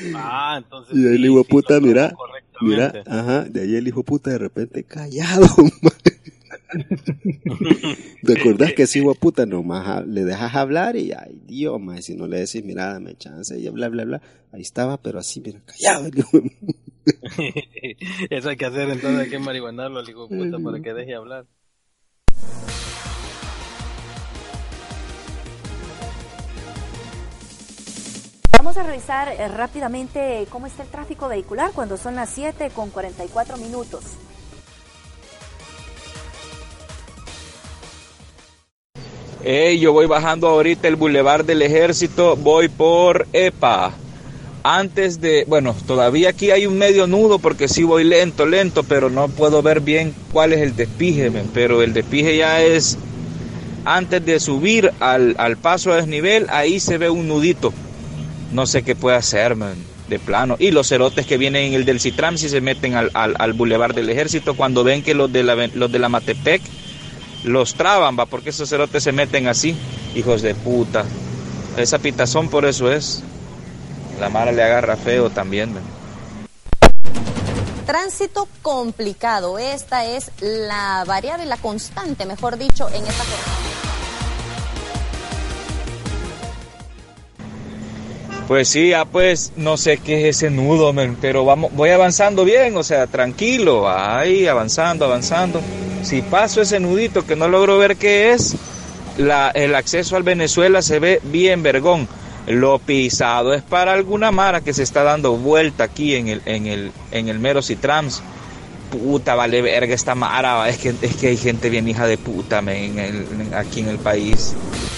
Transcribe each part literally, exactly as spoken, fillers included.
Ah, entonces. Y de ahí sí, el hijo de sí, puta, mira, mira, correctamente. ajá, de ahí el hijo de puta de repente callado, ¿te acordás que ese hijo de puta nomás ha- le dejas hablar y ay Dios, mae, si no le decís, mira, dame chance y bla, bla, bla, ahí estaba, pero así, mira, callado el hijo de Eso hay que hacer, entonces hay que marihuanarlo al hijo de puta para que deje hablar. Vamos a revisar eh, rápidamente cómo está el tráfico vehicular cuando son las siete con cuarenta y cuatro minutos. Hey, yo voy bajando ahorita el Boulevard del Ejército, voy por EPA. Antes de, bueno, todavía aquí hay un medio nudo porque sí voy lento, lento, pero no puedo ver bien cuál es el despije, men, pero el despije ya es antes de subir al, al paso a desnivel, ahí se ve un nudito. No sé qué puede hacer, man, de plano. Y los cerotes que vienen en el del Citram si se meten al, al, al Boulevard del Ejército cuando ven que los de la, los de la Matepec los traban, va, porque esos cerotes se meten así, hijos de puta. Esa pitazón por eso es. La mara le agarra feo también, man. Tránsito complicado. Esta es la variable, la constante, mejor dicho, en esta jornada. Pues sí, ah, pues no sé qué es ese nudo, man, pero vamos, voy avanzando bien, o sea, tranquilo, ahí avanzando, avanzando. Si paso ese nudito que no logro ver qué es, la, el acceso al Venezuela se ve bien vergón. Lo pisado es para alguna mara que se está dando vuelta aquí en el en el en el mero Citrams. Puta, vale verga esta mara, es que es que hay gente bien hija de puta, man, en el, en, aquí en el país.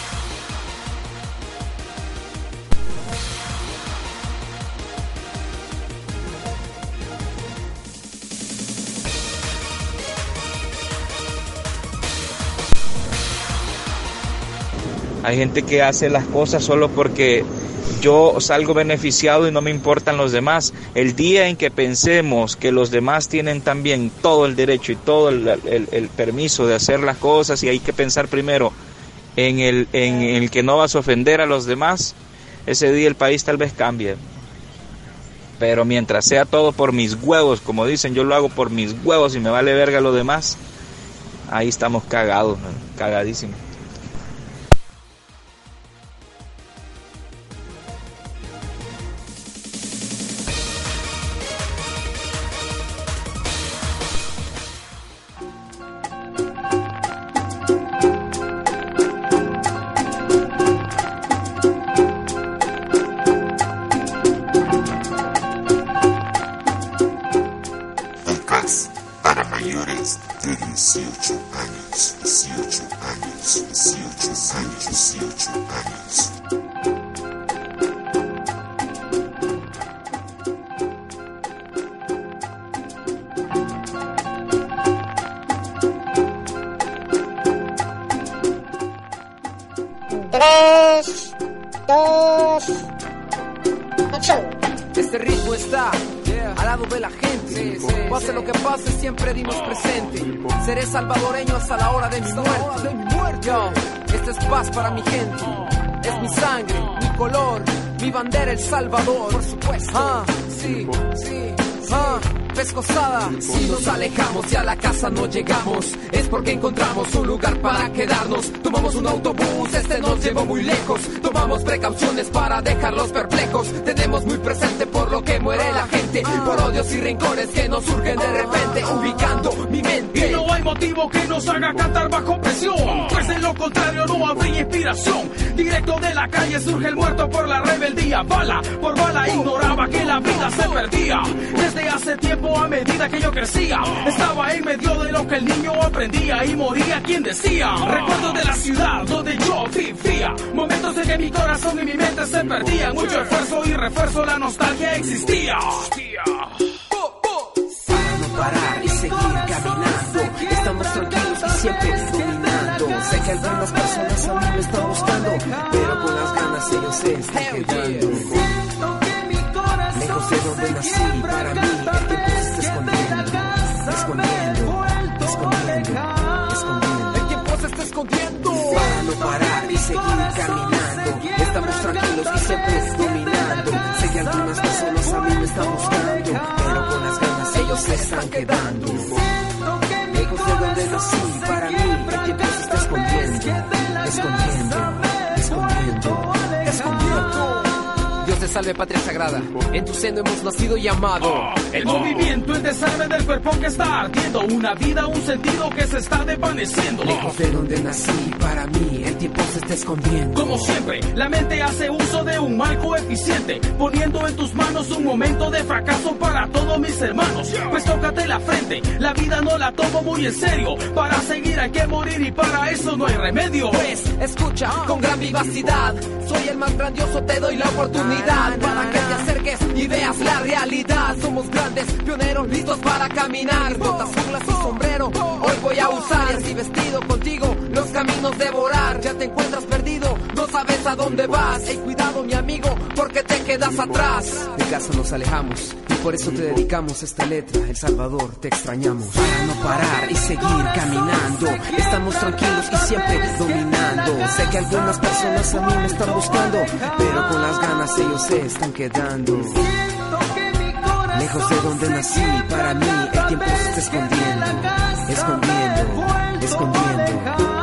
Hay gente que hace las cosas solo porque yo salgo beneficiado y no me importan los demás. El día en que pensemos que los demás tienen también todo el derecho y todo el, el, el permiso de hacer las cosas y hay que pensar primero en el, en el que no vas a ofender a los demás, ese día el país tal vez cambie. Pero mientras sea todo por mis huevos, como dicen, yo lo hago por mis huevos y me vale verga lo demás, ahí estamos cagados, cagadísimos. tres, dos, acción. Este ritmo está al lado de la gente. Sí, sí, pase sí. Lo que pase, siempre dimos presente. Seré salvadoreño hasta la hora de mi muerte. Yo, este es paz para mi gente. Es mi sangre, mi color, mi bandera, El Salvador. Por supuesto. Ah, sí, sí, ah. Pescosada. Si nos alejamos y a la casa no llegamos, es porque encontramos un lugar para quedarnos. Tomamos un autobús, este nos llevó muy lejos. Tomamos precauciones para dejarlos perplejos. Tenemos muy presente por lo que muere la gente, por odios y rencores que nos surgen de repente, ubicando mi mente. Y no hay motivo que nos haga cantar bajo presión, pues de lo contrario no habría inspiración. Directo de la calle surge el muerto por la rebeldía. Bala por bala ignoraba que la vida se perdía. Desde hace tiempo, a medida que yo crecía, estaba en medio de lo que el niño aprendía y moría quien decía. Recuerdo de la ciudad donde yo vivía, momentos en que mi corazón y mi mente se perdían. Mucho esfuerzo y refuerzo, la nostalgia existía. Para no parar y seguir caminando, estamos tranquilos y siempre dominando. Sé que algunas personas a mí me están buscando, pero con las ganas ellos se están quedando. Lejos de donde nací, para mí el tiempo se está escondiendo, escondiendo, escondiendo, escondiendo. El tiempo se está escondiendo. Para no parar y seguir caminando, estamos tranquilos y siempre dominando. Sé que algunas personas ellos se están quedando. Lejos de donde nací, para mí el tiempo se está escondiendo, escondiendo, escondiendo, escondiendo. Dios te salve, patria sagrada, en tu seno hemos nacido y amado. El movimiento es desarme del cuerpo que está ardiendo, una vida, un sentido que se está desvaneciendo. Lejos de donde nací, para mí el tiempo se está escondiendo. Como siempre, la mente hace uso de un mal coeficiente, poniendo en tus manos un momento de fracaso para todos mis hermanos. Pues tócate la frente, la vida no la tomo muy en serio. Para seguir hay que morir y para eso no hay remedio. Pues escucha con gran vivacidad, soy el más grandioso, te doy la oportunidad para que te acerques y veas la realidad. Somos grandes, pioneros, listos para caminar. Botas, junglas y sombrero, hoy voy a usar. Y así vestido contigo, los caminos devorar. Ya te encuentras perdido, no sabes a dónde vas. Ey, cuidado mi amigo, porque te quedas atrás. De casa nos alejamos y por eso te dedicamos esta letra. El Salvador, te extrañamos. Para no parar y seguir caminando, estamos tranquilos y siempre dominando. Sé que algunas personas a mí me están buscando, pero con las ganas ellos se están quedando. Lejos de donde nací, para mí el tiempo se está escondiendo, escondiendo, escondiendo,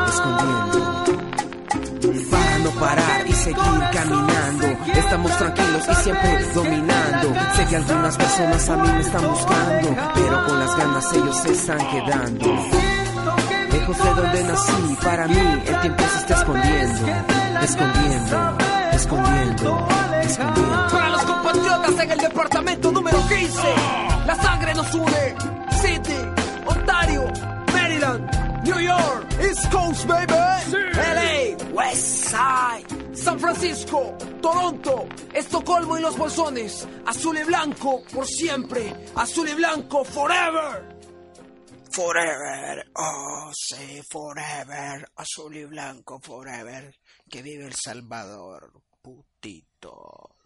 escondiendo. Para no parar y seguir caminando, estamos tranquilos y siempre dominando. Sé que algunas personas a mí me están buscando, pero con las ganas ellos se están quedando. Lejos de donde nací, para mí el tiempo se está escondiendo, escondiendo, escondiendo, escondiendo. Para los compatriotas en el departamento número quince, la sangre nos une. Sydney, Ontario, Maryland, New York, East Coast, baby. Sí. L A, West Side, San Francisco, Toronto, Estocolmo y los bolsones. Azul y blanco por siempre. Azul y blanco forever. Forever, oh sí, forever, azul y blanco, forever, que vive El Salvador, putitos.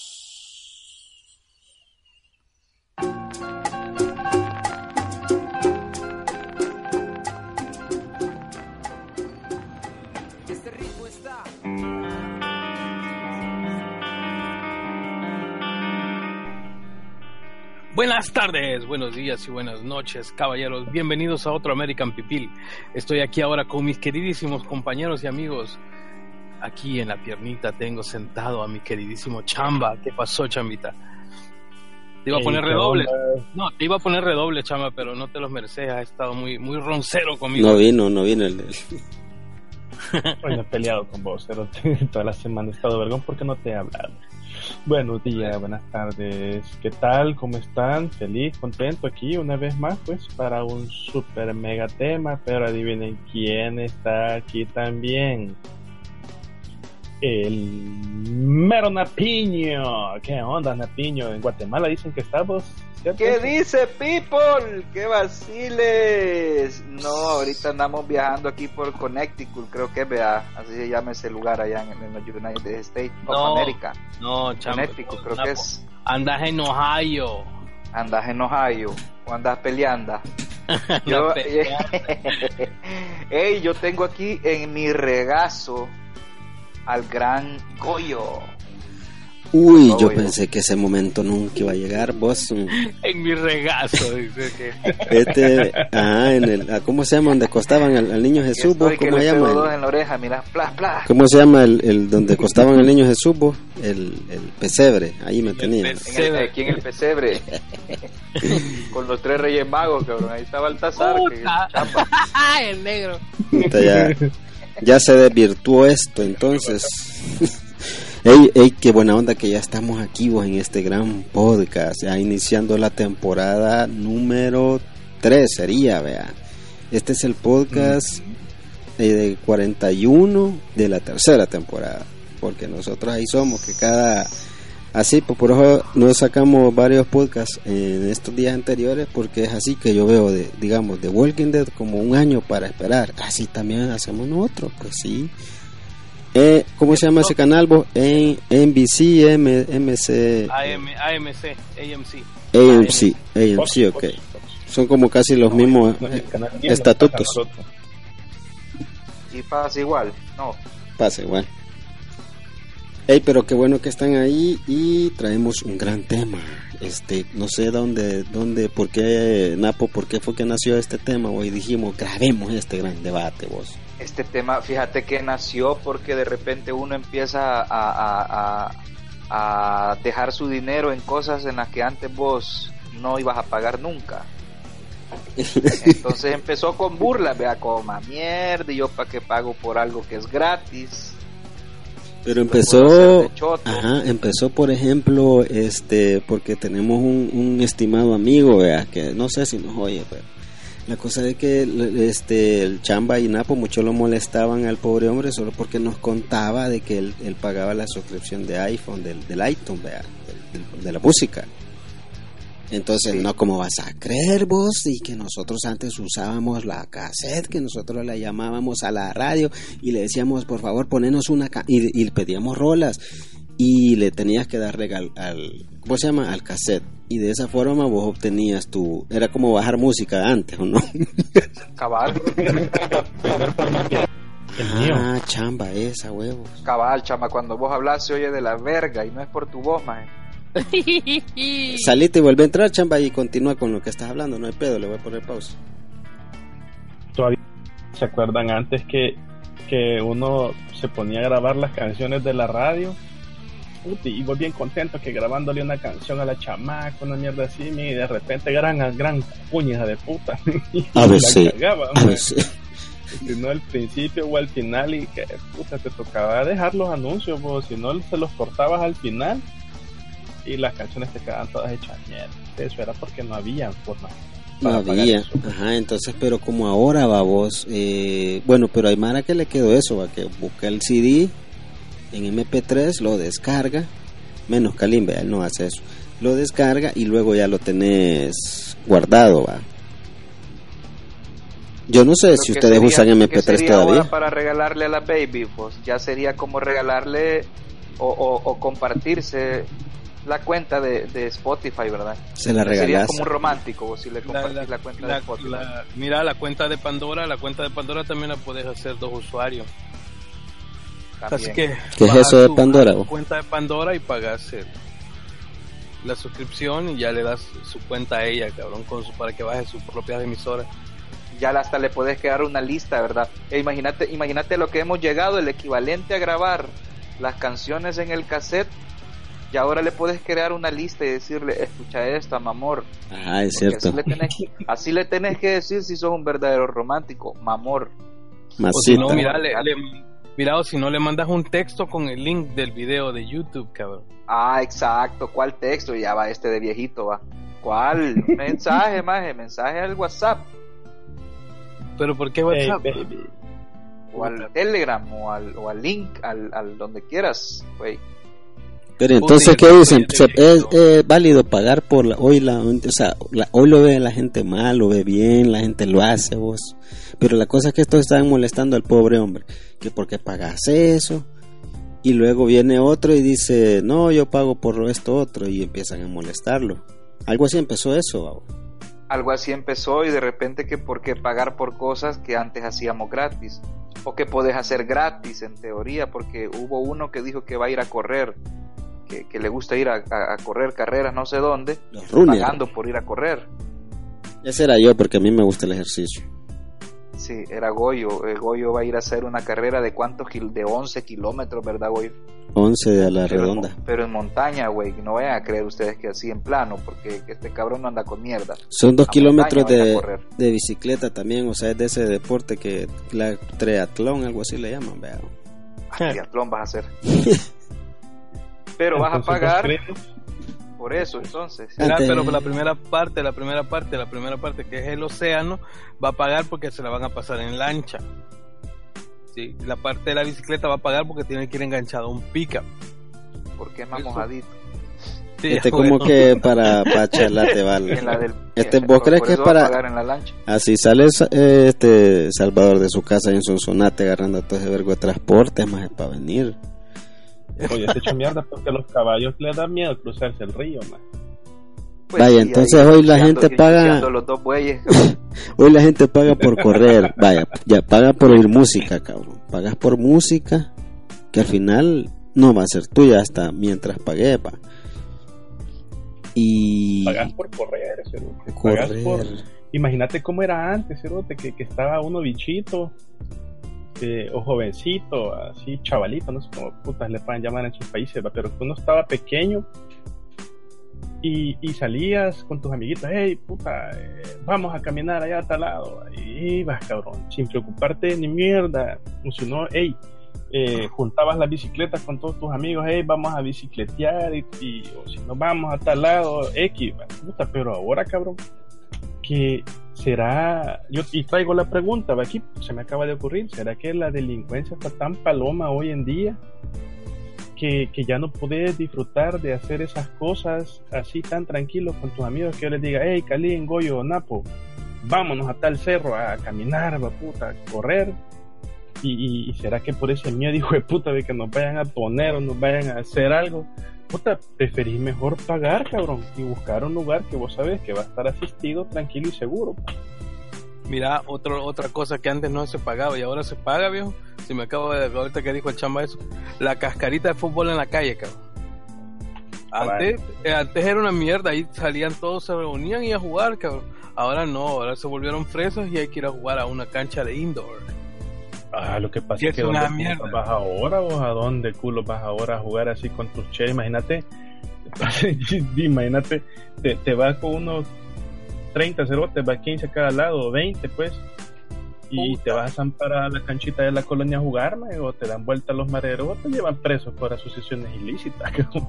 Este ritmo está. Buenas tardes, buenos días y buenas noches, caballeros. Bienvenidos a otro American Pipil. Estoy aquí ahora con mis queridísimos compañeros y amigos. Aquí en la piernita tengo sentado a mi queridísimo Chamba. ¿Qué pasó, Chambita? Te iba a poner redobles. No, te iba a poner redobles, Chamba, pero no te los mereces. Has estado muy, muy roncero conmigo. No vino, no vino el... el... Hoy no he peleado con vos, pero toda la semana he estado vergón porque no te he hablado. Buenos días, buenas tardes, ¿qué tal? ¿Cómo están? Feliz, contento aquí una vez más, pues, para un super mega tema, pero adivinen quién está aquí también. El mero Napiño. ¿Qué onda, Napiño? En Guatemala dicen que estamos... ¿Qué dice, people? ¡Qué vaciles! No, ahorita andamos viajando aquí por Connecticut, creo que vea, así se llama ese lugar allá en, en los United States of no, America. No, chamo, Connecticut, creo no, que es. Andas en Ohio. Andas en Ohio, o andas peleando. Yo, Ey, yo tengo aquí en mi regazo al gran Goyo. Uy, yo pensé que ese momento nunca iba a llegar, vos. En mi regazo, dice que. Este, ah, en el, ¿cómo se llama? Donde acostaban al, al niño Jesús, vos, ¿cómo se llama? El, en la oreja, mira, plas, plas. ¿Cómo se llama el, el donde acostaban al niño Jesús, vos? El, el pesebre, ahí me tenían. Aquí en el pesebre, con los tres reyes magos, cabrón, ahí estaba Baltasar, que chapa. El negro. Ya, ya se desvirtuó esto, entonces. Ey, ey, qué buena onda que ya estamos aquí vos en este gran podcast, ya iniciando la temporada número tres sería, vea. Este es el podcast eh, de cuarenta y uno de la tercera temporada, porque nosotros ahí somos, que cada... Así, pues por eso nos sacamos varios podcasts en estos días anteriores, porque es así que yo veo, de, digamos, de Walking Dead como un año para esperar. Así también hacemos nosotros, pues sí. Eh, ¿Cómo se llama ese canal vos? En N B C, M, MC... AM, AMC, AMC. AMC, AMC, ok. Son como casi los mismos eh, estatutos. Y pasa igual, no. Pasa igual. Hey, pero qué bueno que están ahí y traemos un gran tema. Este, no sé dónde, dónde, por qué, Napo, por qué fue que nació este tema. Hoy dijimos, grabemos este gran debate, vos. Este tema, fíjate que nació porque de repente uno empieza a, a, a, a dejar su dinero en cosas en las que antes vos no ibas a pagar nunca. Entonces empezó con burlas, vea, como mierda, y yo para qué pago por algo que es gratis. Pero empezó, ajá, empezó por ejemplo, este, porque tenemos un, un estimado amigo, vea, que no sé si nos oye, pero la cosa es que este, el Chamba y Napo mucho lo molestaban al pobre hombre solo porque nos contaba de que él, él pagaba la suscripción de iPhone, del, del iTunes, vea, de, de la música. Entonces, sí. No, ¿cómo vas a creer vos? Y que nosotros antes usábamos la cassette, que nosotros la llamábamos a la radio y le decíamos, por favor, ponenos una ca-, y, y pedíamos rolas y le tenías que dar regal al, ¿cómo se llama? Al cassette. Y de esa forma vos obtenías tu, era como bajar música antes, ¿o no? Cabal. Ah, Chamba, esa, huevos. Cabal, Chamba, cuando vos hablas se oye de la verga y no es por tu voz, man. Salite y vuelve a entrar, Chamba, y continúa con lo que estás hablando, no hay pedo, le voy a poner pausa. Todavía se acuerdan antes que, que uno se ponía a grabar las canciones de la radio y vos bien contento que grabándole una canción a la chamaca, una mierda así, y de repente gran, gran cuña de puta y a veces, cargaba, a veces. Si no al principio o al final y que puta te tocaba dejar los anuncios, vos, si no se los cortabas al final y las canciones te quedaban todas hechas mierda. Eso era porque no había forma. No había, ajá, entonces, pero como ahora va vos, eh, bueno, pero hay mara que le quedó eso, va, que busca el C D en eme pe tres, lo descarga, menos Kalimbe, él no hace eso, lo descarga y luego ya lo tenés guardado, va. Yo no sé Pero si ustedes sería, usan eme pe tres todavía. Ahora para regalarle a la baby, pues ya sería como regalarle o, o, o compartirse la cuenta de, de Spotify, ¿verdad? Se la regalás. Sería como un romántico, vos si le compartís la, la, la cuenta la, de Spotify. La, mira, la cuenta de Pandora, la cuenta de Pandora también la puedes hacer dos usuarios. También. Así que ¿qué es eso de Pandora? Tu cuenta de Pandora y pagas el, la suscripción y ya le das su cuenta a ella, cabrón, con su, para que baje sus propias emisoras. Ya hasta le puedes crear una lista, ¿verdad? E imagínate, imagínate lo que hemos llegado, el equivalente a grabar las canciones en el cassette. Y ahora le puedes crear una lista y decirle, escucha esta, mamor. Ah, es cierto. Así le, tenés, así le tenés que decir si sos un verdadero romántico, mamor. Masita. O si no, mira, le, le, mira, o si no le mandas un texto con el link del video de YouTube, cabrón. Ah, exacto. ¿Cuál texto? Ya va este de viejito, va. ¿Cuál? Mensaje, maje, mensaje al WhatsApp. ¿Pero por qué WhatsApp? Hey, baby. O al Telegram, o al, o al link, al, al donde quieras, güey. Pero entonces, ¿qué dicen? Se, ¿Es eh, válido pagar por la, hoy la, o sea, la, hoy lo ve la gente mal, lo ve bien, la gente lo hace, vos? Pero la cosa es que estos están molestando al pobre hombre, que porque pagas eso, y luego viene otro y dice, no, yo pago por esto otro, y empiezan a molestarlo. Algo así empezó eso, ¿va? Algo así empezó, y de repente que por qué pagar por cosas que antes hacíamos gratis, o que podés hacer gratis en teoría, porque hubo uno que dijo que va a ir a correr, que, que le gusta ir a, a, a correr carreras no sé dónde, pagando por ir a correr. Ese era yo, porque a mí me gusta el ejercicio. Sí, era Goyo. eh, Goyo va a ir a hacer una carrera de cuántos kil- de once kilómetros, ¿verdad, Goyo? once de la pero redonda. En, pero en montaña, güey, no vayan a creer ustedes que así en plano, porque este cabrón no anda con mierda. Son dos a kilómetros de, de bicicleta también, o sea, es de ese deporte que la triatlón, algo así le llaman, vea. Ah, triatlón vas a hacer. Pero vas a pagar por eso, entonces. Mira, pero la primera parte, la primera parte, la primera parte que es el océano, va a pagar porque se la van a pasar en lancha. Sí, la parte de la bicicleta va a pagar porque tiene que ir enganchado a un pick-up. Porque es más eso. Mojadito. Sí, este bueno. Como que para, para charlate vale. Del, este vos crees que es para así sale eh, este Salvador de su casa en Sonsonate agarrando todo ese vergo de transporte, más es para venir. Oye, se hecho mierda porque a los caballos les da miedo cruzarse el río, man. Pues vaya, sí, entonces hoy la gente paga los dos bueyes, hoy la gente paga por correr, vaya, ya paga por oír música, cabrón. Pagas por música que al final no va a ser tuya hasta mientras pagué, pa. Y pagas por correr, cerote. Correr. Pagas por... Imagínate cómo era antes, cerote, que, que estaba uno bichito eh, o jovencito, así chavalito, no sé cómo putas le puedan llamar en sus países, ¿va? Pero que uno estaba pequeño y, y salías con tus amiguitos, hey puta, eh, vamos a caminar allá a tal lado, y ibas, cabrón, sin preocuparte ni mierda, o si no, hey, Eh, juntabas las bicicletas con todos tus amigos, hey, vamos a bicicletear y, y o si no vamos a tal lado X, puta, pero ahora, cabrón, que será, yo y traigo la pregunta, aquí se me acaba de ocurrir, ¿será que la delincuencia está tan paloma hoy en día que, que ya no puedes disfrutar de hacer esas cosas así tan tranquilos con tus amigos, que yo les diga, hey, Calín, Goyo, Napo, vámonos a tal cerro a caminar, va puta, a correr? Y, y, y será que por ese miedo, hijo de puta, de que nos vayan a poner o nos vayan a hacer algo, puta, preferís mejor pagar, cabrón, y buscar un lugar que vos sabés que va a estar asistido, tranquilo y seguro. Mira, otro, otra cosa que antes no se pagaba y ahora se paga, viejo. Si me acabo de ahorita que dijo el chamba eso, la cascarita de fútbol en la calle, cabrón. Antes, eh, antes era una mierda, ahí salían todos, se reunían y a jugar, cabrón. Ahora no, ahora se volvieron fresas y hay que ir a jugar a una cancha de indoor. Ah, lo que pasa sí, es que es una ¿dónde mierda. vas ahora o a dónde culo vas ahora a jugar así con tus che? Imagínate, imagínate, te, te vas con unos treinta cerotes, va quince a cada lado, veinte pues, y puta, te vas a zampar a la canchita de la colonia a jugar, ¿me? O te dan vuelta los mareros o te llevan presos por asociaciones ilícitas.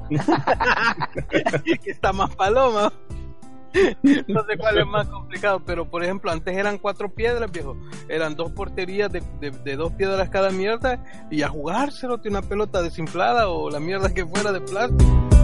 Que está más paloma. No sé cuál es más complicado, pero por ejemplo antes eran cuatro piedras, viejo, eran dos porterías de, de, de dos piedras cada mierda y a jugárselo de una pelota desinflada o la mierda que fuera de plástico.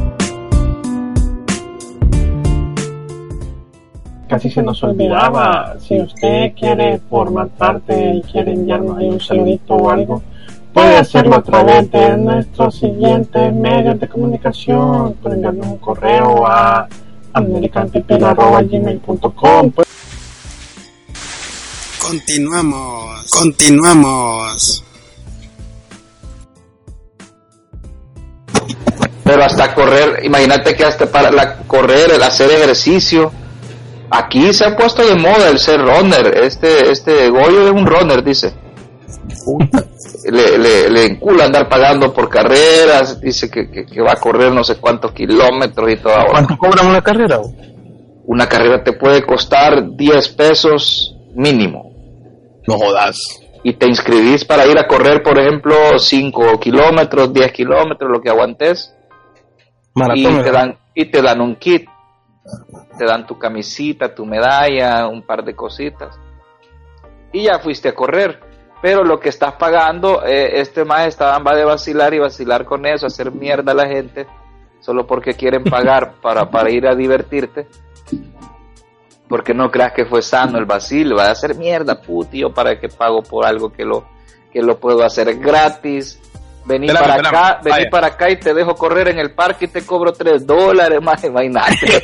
Casi se nos olvidaba, si usted quiere formar parte y quiere enviarnos ahí un saludito o algo, puede hacerlo a través de nuestros siguientes medios de comunicación, puede enviarnos un correo a american pipil arroba gmail punto com. Continuamos, continuamos. Pero hasta correr, imagínate que hasta para la, correr, el hacer ejercicio, aquí se ha puesto de moda el ser runner. Este, este Goyo es un runner, dice. Le, le, le encula andar pagando por carreras, dice que, que, que va a correr no sé cuántos kilómetros y todo. ¿Cuánto cobran una carrera? Una carrera te puede costar diez pesos mínimo. No jodas. Y te inscribís para ir a correr, por ejemplo, cinco kilómetros, diez kilómetros, lo que aguantes. Maratón, y te dan, y te dan un kit. Te dan tu camisita, tu medalla, un par de cositas. Y ya fuiste a correr. Pero lo que estás pagando, eh, este más estaban va de vacilar y vacilar con eso, hacer mierda a la gente, solo porque quieren pagar para, para ir a divertirte. Porque no creas que fue sano el vacil, va a hacer mierda, putío, para que pago por algo que lo, que lo puedo hacer gratis. Vení espérame, para espérame. acá, vení Vaya. para acá y te dejo correr en el parque y te cobro tres dólares más, imagínate.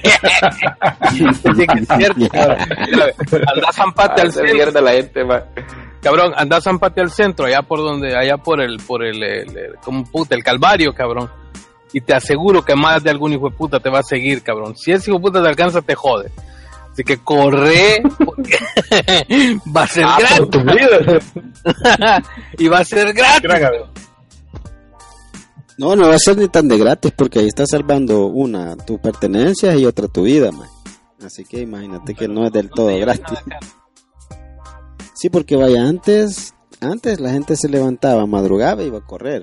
Anda zampate al centro. Mierda la gente, man. Cabrón, anda zampate al centro, allá por donde, allá por el, por el, el, el como puta, el Calvario, cabrón. Y te aseguro que más de algún hijo de puta te va a seguir, cabrón. Si ese hijo de puta te alcanza, te jode. Así que corre, porque va a ser ah, gratis. Tu vida. Y va a ser gratis. No, no va a ser ni tan de gratis, porque ahí estás salvando una, tus pertenencias y otra tu vida, man. Así que imagínate que no es del todo gratis. Sí, porque vaya, antes, antes la gente se levantaba, madrugaba y iba a correr.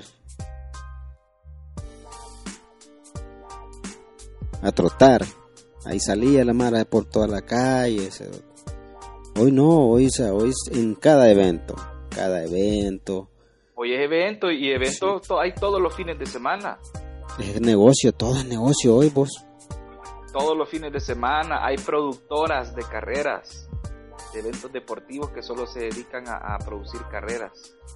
A trotar. Ahí salía la mara por toda la calle. Hoy no, hoy, hoy en cada evento. Cada evento. Hoy es evento y evento sí. to, hay todos los fines de semana. Es negocio, todo es negocio hoy, vos. Todos los fines de semana hay productoras de carreras, de eventos deportivos que solo se dedican a, a producir carreras.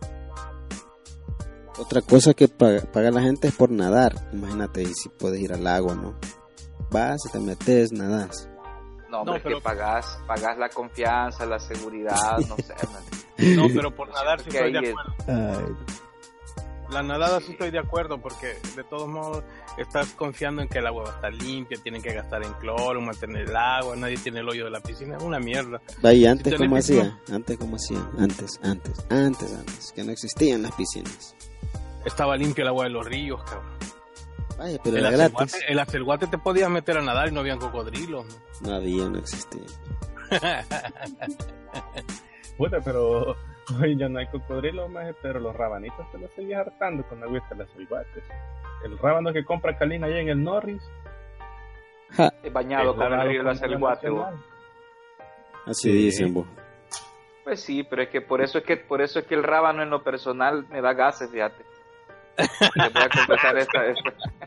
Otra cosa que paga, paga la gente es por nadar. Imagínate, y si puedes ir al lago, ¿no? Vas, te metes, nadas. No, hombre, no, pero... que pagas, pagas la confianza, la seguridad, no sé. Man. No, pero por nadar sí estoy de acuerdo. Ay. La nadada sí estoy de acuerdo, porque de todos modos estás confiando en que el agua va a estar limpia, tienen que gastar en cloro, mantener el agua, nadie tiene el hoyo de la piscina, es una mierda. Vaya, antes si cómo hacían, antes cómo hacían, antes, antes, antes, antes, que no existían las piscinas. Estaba limpio el agua de los ríos, cabrón. Vaya, pero el era gratis. El acelguate te podías meter a nadar y no habían cocodrilos. No, no había, no existía. Puta, pero hoy ya no hay cocodrilos más, pero los rabanitos te los seguís hartando con agüita de las acelguates. El rábano que compra Kalin allá en el Norris, ja. Es bañado con el río de la acelguate. Así sí. Dicen vos. Pues sí, pero es que por eso es que por eso es que el rábano en lo personal me da gases, fíjate. Te voy a confesar esta vez.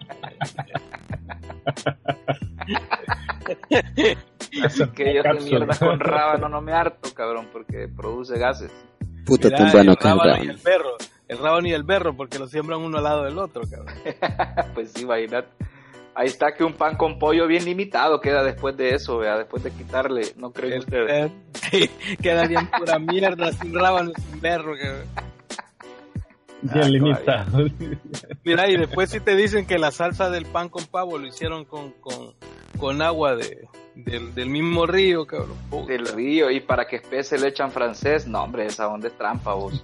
Así que yo de mierda con rábano no me harto, cabrón, porque produce gases. Puta, tan bueno que el rábano y el berro, el rábano y el berro, porque lo siembran uno al lado del otro, cabrón. Pues sí, imagínate. Ahí está que un pan con pollo bien limitado queda después de eso, vea, después de quitarle, no creen ustedes. Sí, queda bien pura mierda, sin rábano y sin berro, cabrón. Bien ah, limitado. Mira, y después si te dicen que la salsa del pan con pavo lo hicieron con, con, con agua de, del, del mismo río, cabrón. Puta. Del río, y para que espese le echan francés. No, hombre, esa onda es trampa, vos.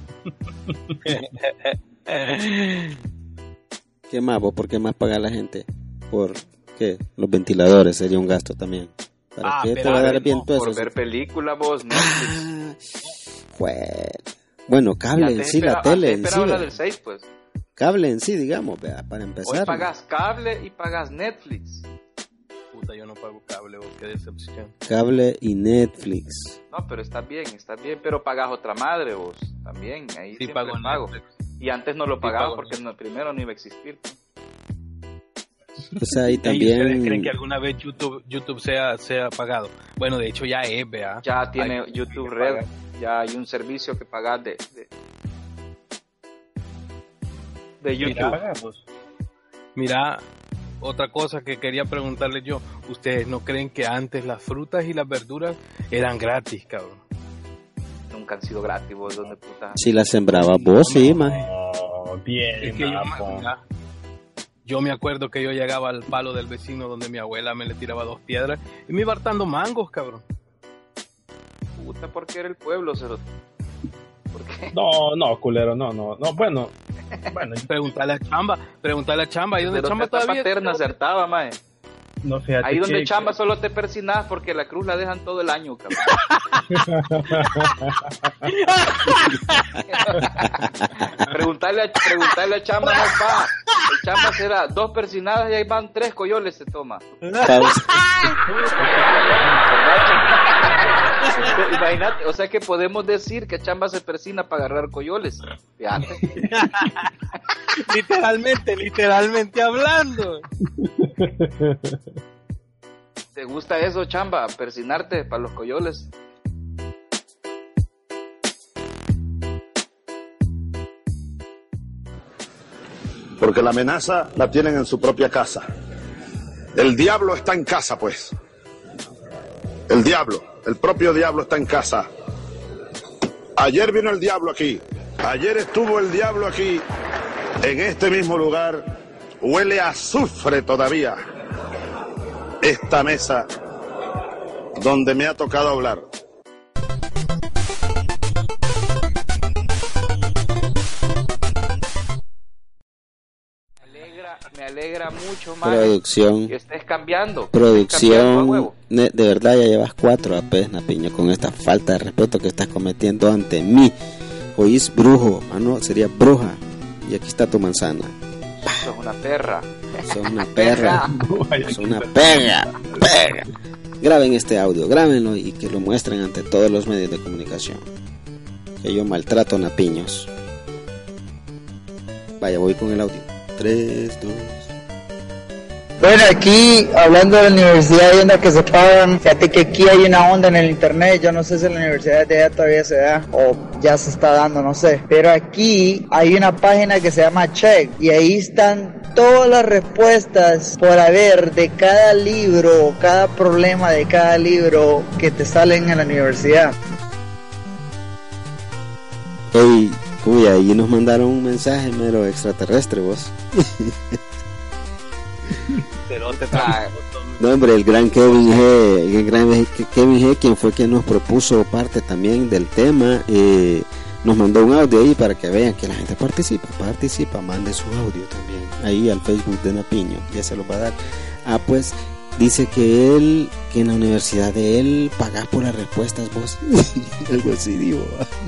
¿Qué más, vos? ¿Por qué más paga la gente? ¿Por qué? Los ventiladores sería un gasto también. ¿Para ah, qué te va a dar el viento no, eso? Por ver películas, vos, Netflix. Joder. Bueno, cable en sí, la tele en sí. La del seis, pues. Cable en sí, digamos, vea, para empezar. Hoy pagas cable y pagas Netflix. Puta, yo no pago cable, vos, qué decepción. Cable y Netflix. No, pero está bien, está bien, pero pagas otra madre, vos, también, ahí sí, siempre pago. pago. Netflix. Y antes no lo pagaba sí, porque no, primero no iba a existir. O sea, ahí también... ¿Ustedes creen que alguna vez YouTube YouTube sea, sea pagado? Bueno, de hecho ya es, vea. Ya tiene hay, YouTube Red, ya hay un servicio que pagas de, de, de YouTube. Mira, mira, otra cosa que quería preguntarle yo. ¿Ustedes no creen que antes las frutas y las verduras eran gratis, cabrón? Nunca han sido gratis, vos, ¿dónde puta? Si las sembrabas vos, sí, man. Oh, bien, es que yo, mira, yo me acuerdo que yo llegaba al palo del vecino donde mi abuela me le tiraba dos piedras y me iba hartando mangos, cabrón. Puta, porque era el pueblo, cero. ¿Por qué? No, no, culero, no, no, no, bueno. Bueno, preguntarle a Chamba, preguntarle a Chamba, ahí donde Pero Chamba todavía paterna acertaba, mae. No, fíjate ahí donde que, Chamba que... solo te persinas porque la cruz la dejan todo el año, cabrón. preguntarle, a, preguntarle a Chamba no va. El Chamba será dos persinadas y ahí van tres coyoles se toma. Imagínate, o sea que podemos decir que Chamba se persina para agarrar coyoles. Fíjate. Literalmente, literalmente hablando. ¿Te gusta eso, Chamba? Persinarte para los coyoles. Porque la amenaza la tienen en su propia casa. El diablo está en casa, pues. El diablo, el propio diablo está en casa. Ayer vino el diablo aquí. Ayer estuvo el diablo aquí. En este mismo lugar huele a azufre todavía. Esta mesa donde me ha tocado hablar. Me alegra, me alegra mucho más producción, que estés cambiando. Producción, estés cambiando de verdad ya llevas cuatro apenas, Piño, con esta falta de respeto que estás cometiendo ante mí. Oís brujo, ah no, sería bruja. Y aquí está tu manzana. Sos una perra. Sos una perra. Sos una perra. Perra. Graben este audio, grábenlo y que lo muestren ante todos los medios de comunicación. Que yo maltrato napiños. Vaya, voy con el audio. tres, dos. Bueno, aquí hablando de la universidad y onda que se pagan, fíjate que aquí hay una onda en el internet, yo no sé si en la universidad de allá todavía se da o ya se está dando, no sé, pero aquí hay una página que se llama Check y ahí están todas las respuestas por haber de cada libro, cada problema de cada libro que te salen en la universidad. Hey, Uy, ahí nos mandaron un mensaje mero extraterrestre, vos. Pero te ah, no, hombre, el gran Kevin G, el gran Kevin G, quien fue quien nos propuso parte también del tema, eh, nos mandó un audio ahí para que vean que la gente participa, participa, mande su audio también ahí al Facebook de Napiño, ya se lo va a dar. Ah, pues dice que él, que en la universidad de él pagás por las respuestas, vos. Algo así digo.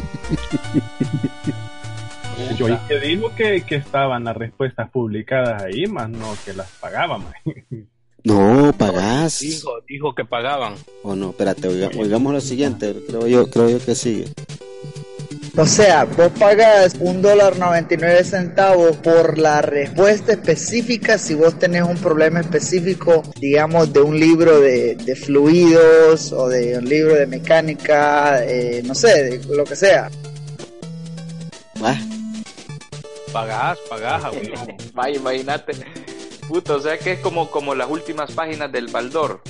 Yo oí que dijo que, que estaban las respuestas publicadas ahí, más no que las pagaban. No, pagás. Dijo, dijo que pagaban. O no, espérate, oiga, oigamos lo siguiente, creo yo, creo yo que sigue. O sea, vos pagas un dólar noventa y nueve centavos por la respuesta específica si vos tenés un problema específico, digamos, de un libro de, de fluidos o de un libro de mecánica, eh, no sé, de lo que sea. ¿Ah? Pagás, pagás, güey. Vaya, imagínate. Puto, o sea que es como, como las últimas páginas del Baldor.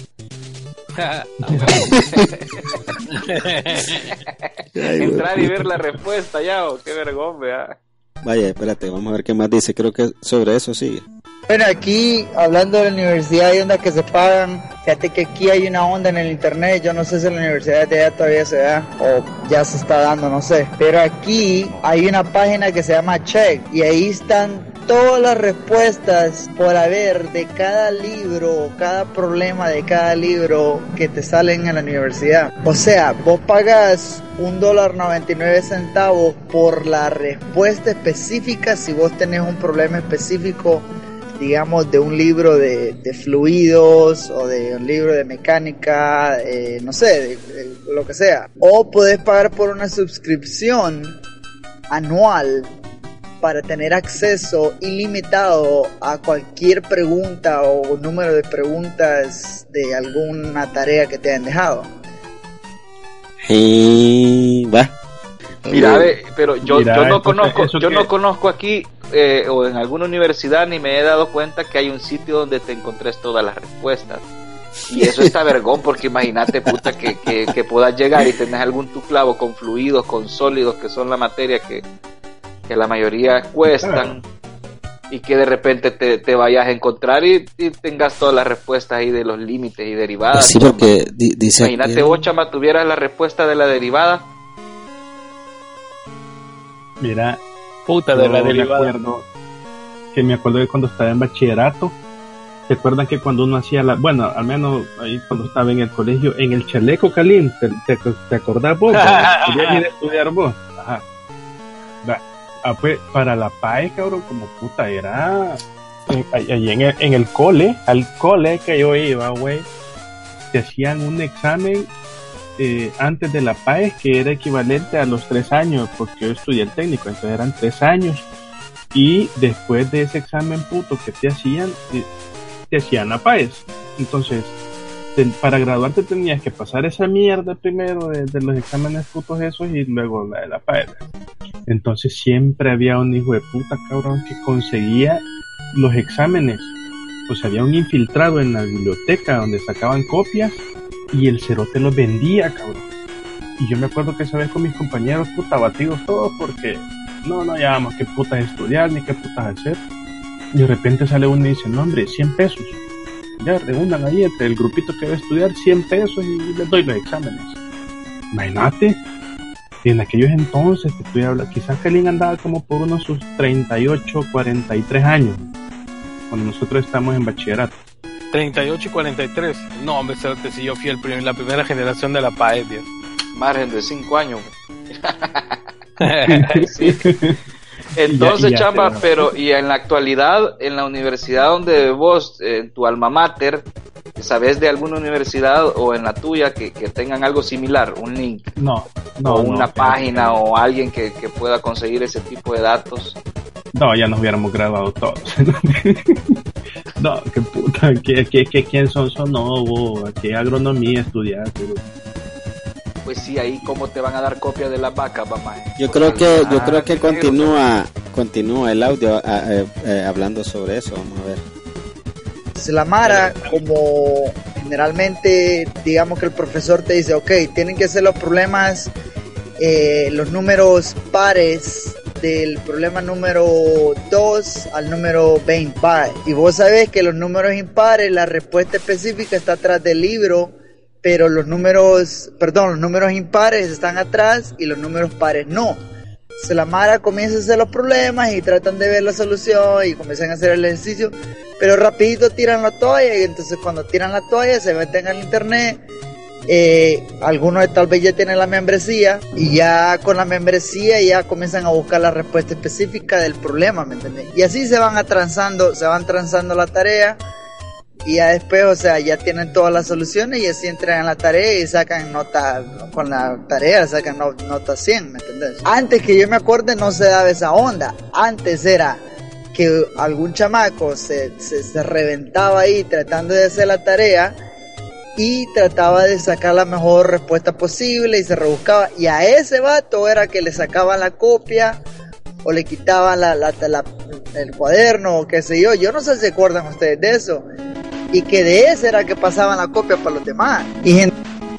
Entrar y ver la respuesta ya, oh, qué vergón, vea. Vaya, espérate, vamos a ver qué más dice. Creo que sobre eso sigue. Bueno, aquí hablando de la universidad hay ondas que se pagan. Fíjate que aquí hay una onda en el internet. Yo no sé si en la universidad de allá todavía se da o ya se está dando, no sé. Pero aquí hay una página que se llama Check y ahí están todas las respuestas por haber de cada libro, cada problema de cada libro que te salen en la universidad. O sea, vos pagas un dólar noventa y nueve centavos por la respuesta específica si vos tenés un problema específico, digamos, de un libro de, de fluidos o de un libro de mecánica, eh, no sé, de, de lo que sea. O podés pagar por una suscripción anual para tener acceso ilimitado a cualquier pregunta o número de preguntas de alguna tarea que te hayan dejado. Y va. Mira, ve, pero yo, Mira, yo no eso, conozco, eso yo que... no conozco aquí eh, o en alguna universidad ni me he dado cuenta que hay un sitio donde te encontres todas las respuestas. Y eso está vergón, porque imagínate, puta, que, que, que puedas llegar y tenés algún tu clavo con fluidos, con sólidos, que son la materia que, que la mayoría cuestan, y que de repente te, te vayas a encontrar y, y tengas todas las respuestas ahí de los límites y derivadas. Sí, porque di, dice imagínate que... vos, chama, tuvieras la respuesta de la derivada. Mira, puta de la derivada. Me acuerdo que me acuerdo de cuando estaba en bachillerato. ¿Se acuerdan que cuando uno hacía la, bueno, al menos ahí cuando estaba en el colegio, en el chaleco caliente, ¿te, te, te acordás vos? ¿Querías ir a estudiar vos? Ajá. Va. Ah, pues, para la P A E, cabrón, como puta, era ahí en el, en el cole, al cole que yo iba, güey, te hacían un examen eh, antes de la P A E que era equivalente a los tres años, porque yo estudié el técnico, entonces eran tres años, y después de ese examen puto que te hacían, eh, te hacían la P A E. Entonces, te, para graduarte tenías que pasar esa mierda primero de, de los exámenes putos esos y luego la de la P A E. Entonces siempre había un hijo de puta, cabrón, que conseguía los exámenes. Pues había un infiltrado en la biblioteca donde sacaban copias y el cerote los vendía, cabrón. Y yo me acuerdo que esa vez con mis compañeros, puta, batidos todos porque no, no hallábamos qué putas estudiar ni qué putas hacer. Y de repente sale uno y dice, no hombre, cien pesos. Ya reúnan ahí entre el grupito que va a estudiar cien pesos y les doy los exámenes. Imagínate. Y en aquellos entonces, te estoy hablando, quizás Kelly andaba como por unos sus treinta y ocho, cuarenta y tres años, cuando nosotros estamos en bachillerato. treinta y ocho y cuarenta y tres. No, hombre, si yo fui el prim- la primera generación de la P A E, tío. Margen de cinco años. Sí. Entonces, y ya, y ya, chamba, pero... pero y en la actualidad, en la universidad donde vos, en eh, tu alma mater, ¿sabes de alguna universidad o en la tuya que, que tengan algo similar? Un link. No, no. O una no, página no. o alguien que, que pueda conseguir ese tipo de datos. No, ya nos hubiéramos graduado todos. No, qué puta, ¿qué, qué, qué, quién son sonobos? ¿Qué agronomía estudiar? Pero... Pues sí, ahí cómo te van a dar copia de las vacas, mamá. Yo creo que, yo creo que continúa, continúa el audio a, a, a, hablando sobre eso. Vamos a ver. La Mara, como generalmente, digamos que el profesor te dice, ok, tienen que ser los problemas, eh, los números pares del problema número dos al número veinte. Va, y vos sabés que los números impares, la respuesta específica está atrás del libro, pero los números, perdón, los números impares están atrás y los números pares no. Se la Mara comienza a hacer los problemas y tratan de ver la solución y comienzan a hacer el ejercicio, pero rapidito tiran la toalla, y entonces cuando tiran la toalla se meten al internet. Eh, algunos tal vez ya tienen la membresía y ya con la membresía ya comienzan a buscar la respuesta específica del problema, ¿me entiendes? Y así se van atransando, se van transando la tarea y ya después, o sea, ya tienen todas las soluciones y así entregan la tarea y sacan nota, con la tarea sacan no, nota cien, ¿me entiendes? Antes que yo me acuerde no se daba esa onda, antes era que algún chamaco se, se, se reventaba ahí tratando de hacer la tarea y trataba de sacar la mejor respuesta posible y se rebuscaba, y a ese vato era que le sacaban la copia o le quitaban la, la, la, el cuaderno o qué sé yo. Yo no sé si se acuerdan ustedes de eso, y que de ese era que pasaban la copia para los demás. Y gente...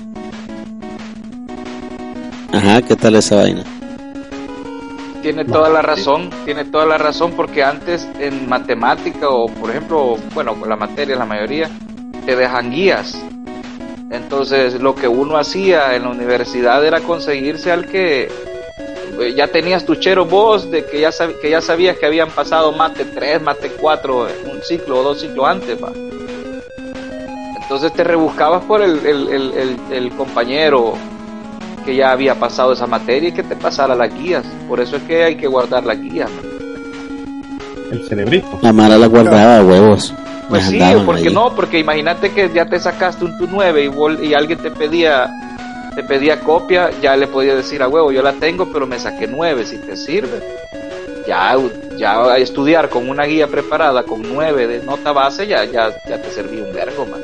Ajá, ¿qué tal esa vaina? Tiene toda la razón, tiene toda la razón, porque antes en matemática o por ejemplo, bueno, con la materia la mayoría te dejan guías. Entonces lo que uno hacía en la universidad era conseguirse al que ya tenías tu chero vos, de que ya, sab- que ya sabías que habían pasado mate tres, mate cuatro, un ciclo o dos ciclos antes, va. Entonces te rebuscabas por el, el, el, el, el compañero que ya había pasado esa materia y que te pasara las guías. Por eso es que hay que guardar las guías. El cerebrito. La Mara la guardaba, huevos. Pues sí, porque ahí. No, porque imagínate que ya te sacaste un tu nueve y, vol- y alguien te pedía te pedía copia, ya le podía decir a huevo, yo la tengo, pero me saqué nueve, si te sirve. Ya, ya estudiar con una guía preparada con nueve de nota base, ya, ya, ya te servía un vergo, man.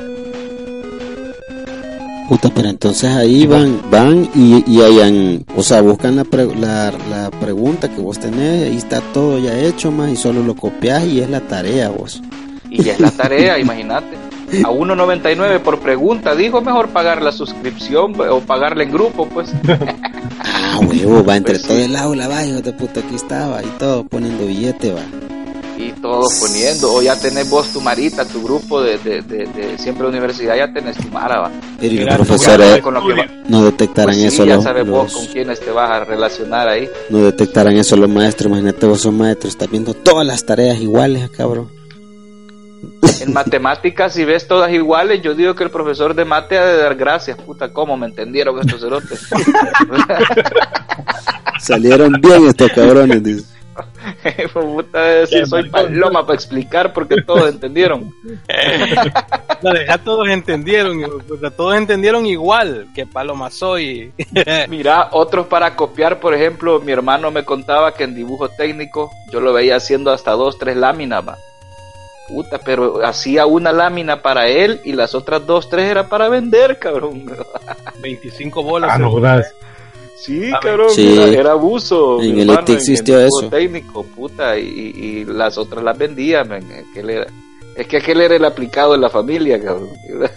Puta, pero entonces ahí van, van y, y hayan, o sea, buscan la, pre- la, la pregunta que vos tenés, ahí está todo ya hecho, más, y solo lo copias y es la tarea, vos. Y ya es la tarea, imagínate. A uno noventa y nueve por pregunta, dijo mejor pagar la suscripción o pagarle en grupo, pues. Ah, huevo, va entre pues todo sí. el aula, va, hijo de puta, aquí estaba, y todo poniendo billete, va. Y todos poniendo, o ya tenés vos tu marita, tu grupo de, de, de, de siempre universidad, ya tenés tu mara, va. Pero y los Mira, profesores con lo que va- no detectarán pues sí, eso, ya los, sabes vos los- con quiénes te vas a relacionar ahí. no detectarán eso los maestros, imagínate, vos sos maestro, estás viendo todas las tareas iguales, cabrón. En matemáticas, si ves todas iguales, yo digo que el profesor de mate ha de dar gracias, puta, cómo me entendieron estos cerotes. Salieron bien estos cabrones, dice. Puta, sí, soy paloma para explicar porque todos entendieron. No, deja, todos entendieron, o sea, todos entendieron igual que paloma soy. Mira, otros para copiar, por ejemplo, mi hermano me contaba que en dibujo técnico yo lo veía haciendo hasta dos, tres láminas, va. Puta, pero hacía una lámina para él y las otras dos, tres era para vender, cabrón. veinticinco bolas. Ah, no jodas. Sí, cabrón, Sí. Era, era abuso. En mi el hermano, E T I existió en el dibujo eso. técnico, puta, y, y las otras las vendía, man. Aquel era, es que aquel era el aplicado de la familia, cabrón.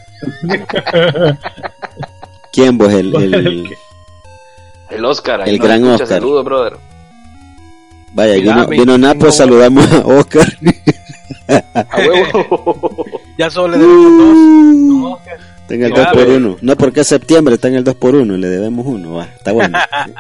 ¿Quién vos? El, el, El Oscar, ahí El nos gran escucha. Oscar. Saludos, brother. vaya, Mira, vino, vino Napo, saludamos a Oscar. A huevo. Ya solo le debemos dos. No, Está en el Mira, dos por ve. uno. No, porque es septiembre, está en el dos por uno, le debemos uno, va, está bueno.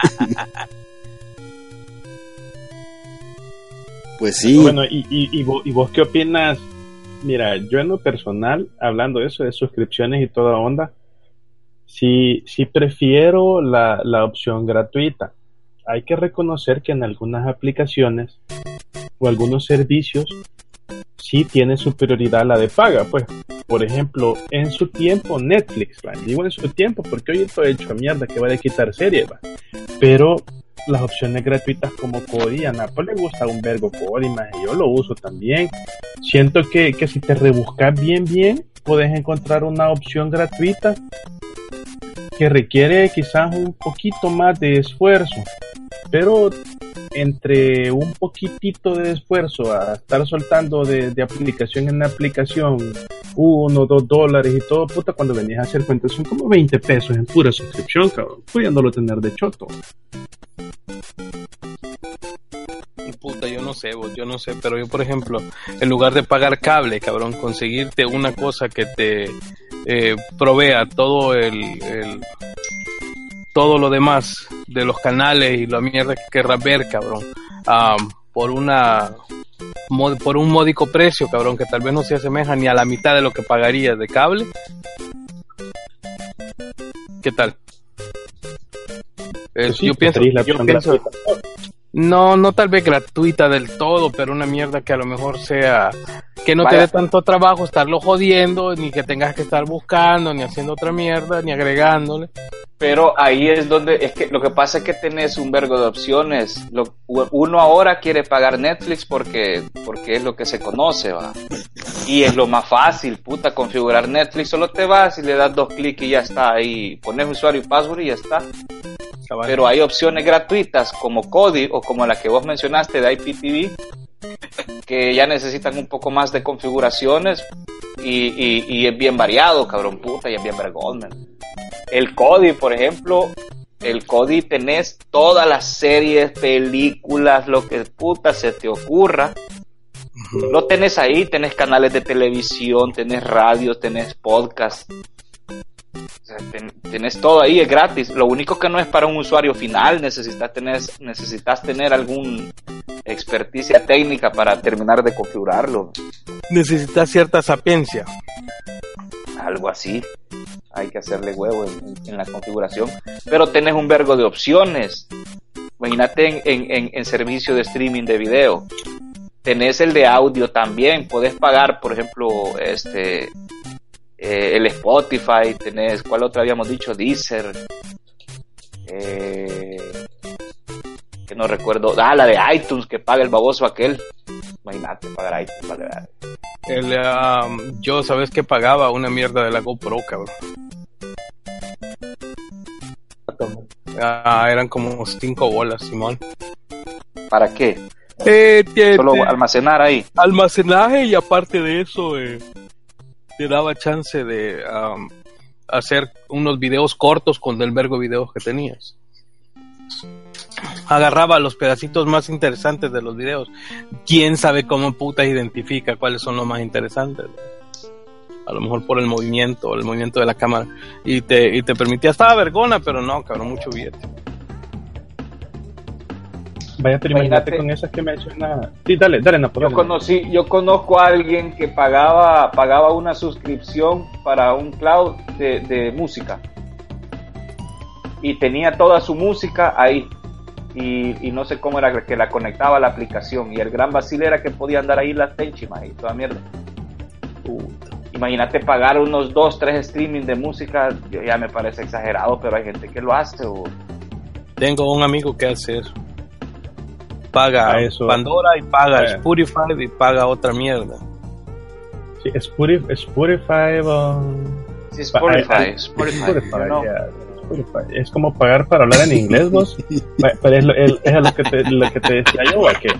Pues sí. Bueno, y, y, y, vos, ¿y vos qué opinas? Mira, yo en lo personal, hablando de eso, de suscripciones y toda onda, sí, sí prefiero la, la opción gratuita. Hay que reconocer que en algunas aplicaciones o algunos servicios sí tiene superioridad la de paga. Pues, por ejemplo, en su tiempo Netflix, ¿va? Digo en su tiempo porque hoy estoy hecho a mierda que va a quitar series, ¿va? Pero las opciones gratuitas como Kodi, a Napo le gusta un vergo Kodi, más yo lo uso también. Siento que, que si te rebuscas bien bien, puedes encontrar una opción gratuita que requiere quizás un poquito más de esfuerzo, pero entre un poquitito de esfuerzo a estar soltando de, de aplicación en aplicación uno, dos dólares y todo, puta, cuando venías a hacer cuentas son como veinte pesos en pura suscripción, cabrón, pudiéndolo tener de choto. sé, vos, yo no sé, pero yo, por ejemplo, en lugar de pagar cable, cabrón, conseguirte una cosa que te eh, provea todo el, el todo lo demás de los canales y la mierda que querrás ver, cabrón, um, por una por un módico precio, cabrón, que tal vez no se asemeja ni a la mitad de lo que pagarías de cable. ¿Qué tal? Eh, sí, yo pienso, yo pienso no, no tal vez gratuita del todo, pero una mierda que a lo mejor sea, que no Vaya. te dé tanto trabajo estarlo jodiendo, ni que tengas que estar buscando, ni haciendo otra mierda, ni agregándole. Pero ahí es donde, es que lo que pasa es que tenés un vergo de opciones. Lo, uno ahora quiere pagar Netflix porque, porque es lo que se conoce, va. Y es lo más fácil, puta, configurar Netflix. Solo te vas y le das dos clics y ya está ahí. Pones usuario y password y ya está. Pero hay opciones gratuitas como Kodi o como la que vos mencionaste de I P T V que ya necesitan un poco más de configuraciones y, y, y es bien variado, cabrón, puta, y es bien vergón, man. El Kodi, por ejemplo, el Kodi tenés todas las series, películas, lo que puta se te ocurra. Lo tenés ahí, tenés canales de televisión, tenés radio, tenés podcast. O sea, ten, tenés todo ahí, es gratis. Lo único que no es para un usuario final, necesitas tener, necesitas tener algún experticia técnica para terminar de configurarlo. Necesitas cierta sapiencia. Algo así. Hay que hacerle huevo en, en la configuración. Pero tenés un vergo de opciones. Imagínate en, en, en, en servicio de streaming de video. Tenés el de audio también. Podés pagar, por ejemplo, este... Eh, el Spotify, tenés, ¿cuál otro habíamos dicho? Deezer, eh, que no recuerdo, ah, la de iTunes que paga el baboso aquel, imagínate pagar iTunes, vale, vale. El, um, yo, ¿sabes qué pagaba? Una mierda de la GoPro, cabrón. Ah, eran como cinco bolas, Simón. ¿Para qué? Eh, te, Solo te, almacenar ahí. Almacenaje y aparte de eso, eh, te daba chance de um, hacer unos videos cortos con el vergo de videos que tenías. Agarraba los pedacitos más interesantes de los videos. ¿Quién sabe cómo puta identifica cuáles son los más interesantes? A lo mejor por el movimiento, el movimiento de la cámara. Y te, y te permitía, estaba vergona, pero no, cabrón, mucho billete. Vaya, pero imagínate con esas que menciona. Sí, dale, dale, no, yo conocí, yo conozco a alguien que pagaba, pagaba una suscripción para un cloud de, de música y tenía toda su música ahí y, y no sé cómo era que la conectaba a la aplicación y el gran vacil era que podía andar ahí las tenchimas y toda mierda. Puta. Imagínate pagar unos dos, tres streaming de música, ya me parece exagerado, pero hay gente que lo hace. O... Tengo un amigo que hace eso. Paga eso. Pandora y paga eh. Spotify y paga otra mierda. Sí, Spotify, Spotify, um... sí, Spotify, Spotify, Spotify, no. yeah, Spotify. Es como pagar para hablar en inglés, vos. Pero es, lo, es, es lo, que te, lo que te decía yo, que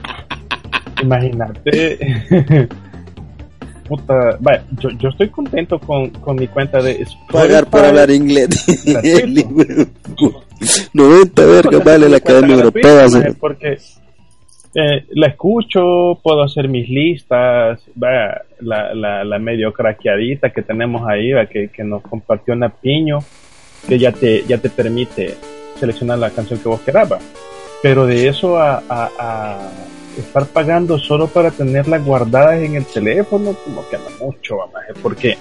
imagínate. Puta, vaya, yo, yo estoy contento con, con mi cuenta de Spotify. Pagar por hablar inglés. noventa verga vale la Academia Europea. Porque eh, la escucho, puedo hacer mis listas, vaya, la, la, la medio craqueadita que tenemos ahí, va, que, que nos compartió Napiño, que ya te, ya te permite seleccionar la canción que vos querás, va. Pero de eso a, a, a estar pagando solo para tenerlas guardadas en el teléfono, como que anda mucho, mamá, porque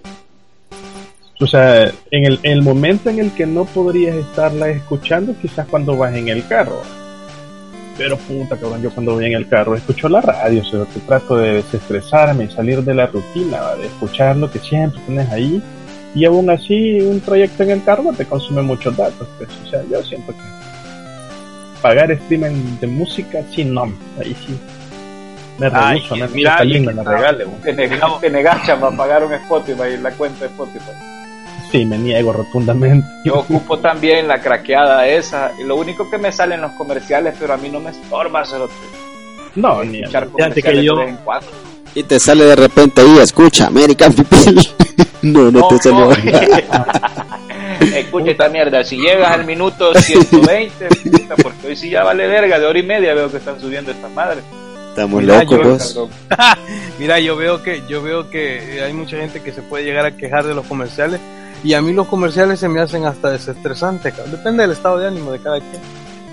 o sea, en el, en el momento en el que no podrías estarla escuchando, quizás cuando vas en el carro. Pero puta cabrón, yo cuando voy en el carro escucho la radio, o sea, que trato de desestresarme y salir de la rutina, ¿va? De escuchar lo que siempre tienes ahí, y aún así un trayecto en el carro te consume muchos datos, pues, o sea, yo siento que pagar streaming de música, sí, no, ahí sí me rehuso, me mira, linda, me regale, te negas, te negas para pagar un Spotify en la cuenta de Spotify. Sí, me niego rotundamente. Yo ocupo también la craqueada esa, y lo único que me sale en los comerciales, pero a mí no me estorba hacerlo. No, ni escuchar comerciales yo... de vez en cuando. Y te sale de repente ahí, escucha, American People. no, no, no te salió. No. Escucha esta mierda, si llegas al minuto ciento veinte, puta, porque hoy sí ya vale verga, de hora y media veo que están subiendo estas madres. Estamos Mira, locos, yo, vos. Mira, yo veo que yo veo que hay mucha gente que se puede llegar a quejar de los comerciales, y a mí los comerciales se me hacen hasta desestresantes. Depende del estado de ánimo de cada quien.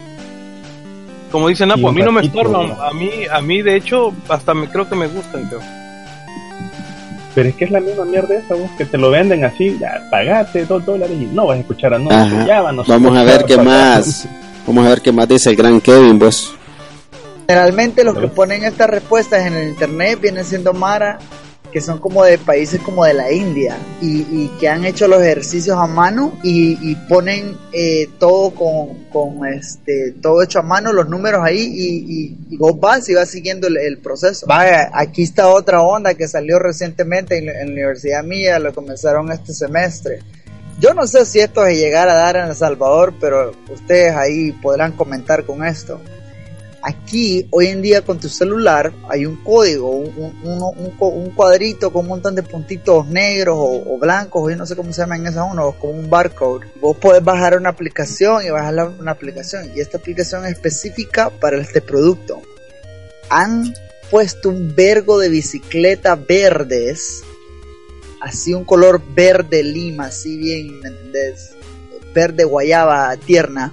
Como dicen, no, pues a mí no me estorban. A mí, a mí de hecho, hasta me creo que me gustan, creo. Pero es que es la misma mierda esa, vos, que te lo venden así, ya, pagate dos dólares y no vas a escuchar a no, ya van, no Vamos a ver qué más. Vamos a ver qué más dice el gran Kevin, vos. Generalmente los que ponen estas respuestas en el internet vienen siendo Mara, que son como de países como de la India y, y que han hecho los ejercicios a mano y, y ponen eh, todo con, con este todo hecho a mano, los números ahí y, y, y vos vas y vas siguiendo el, el proceso. Vaya, aquí está otra onda que salió recientemente en, en la universidad mía, lo comenzaron este semestre. Yo no sé si esto se llegará a dar en El Salvador, pero ustedes ahí podrán comentar con esto. Aquí, hoy en día, con tu celular, hay un código, un, un, un, un cuadrito con un montón de puntitos negros o, o blancos, yo no sé cómo se llaman esas uno, como un barcode. Vos podés bajar una aplicación y bajar la, una aplicación, y esta aplicación es específica para este producto. Han puesto un vergo de bicicletas verdes, así un color verde lima, así bien, ¿me entendés? Verde guayaba tierna,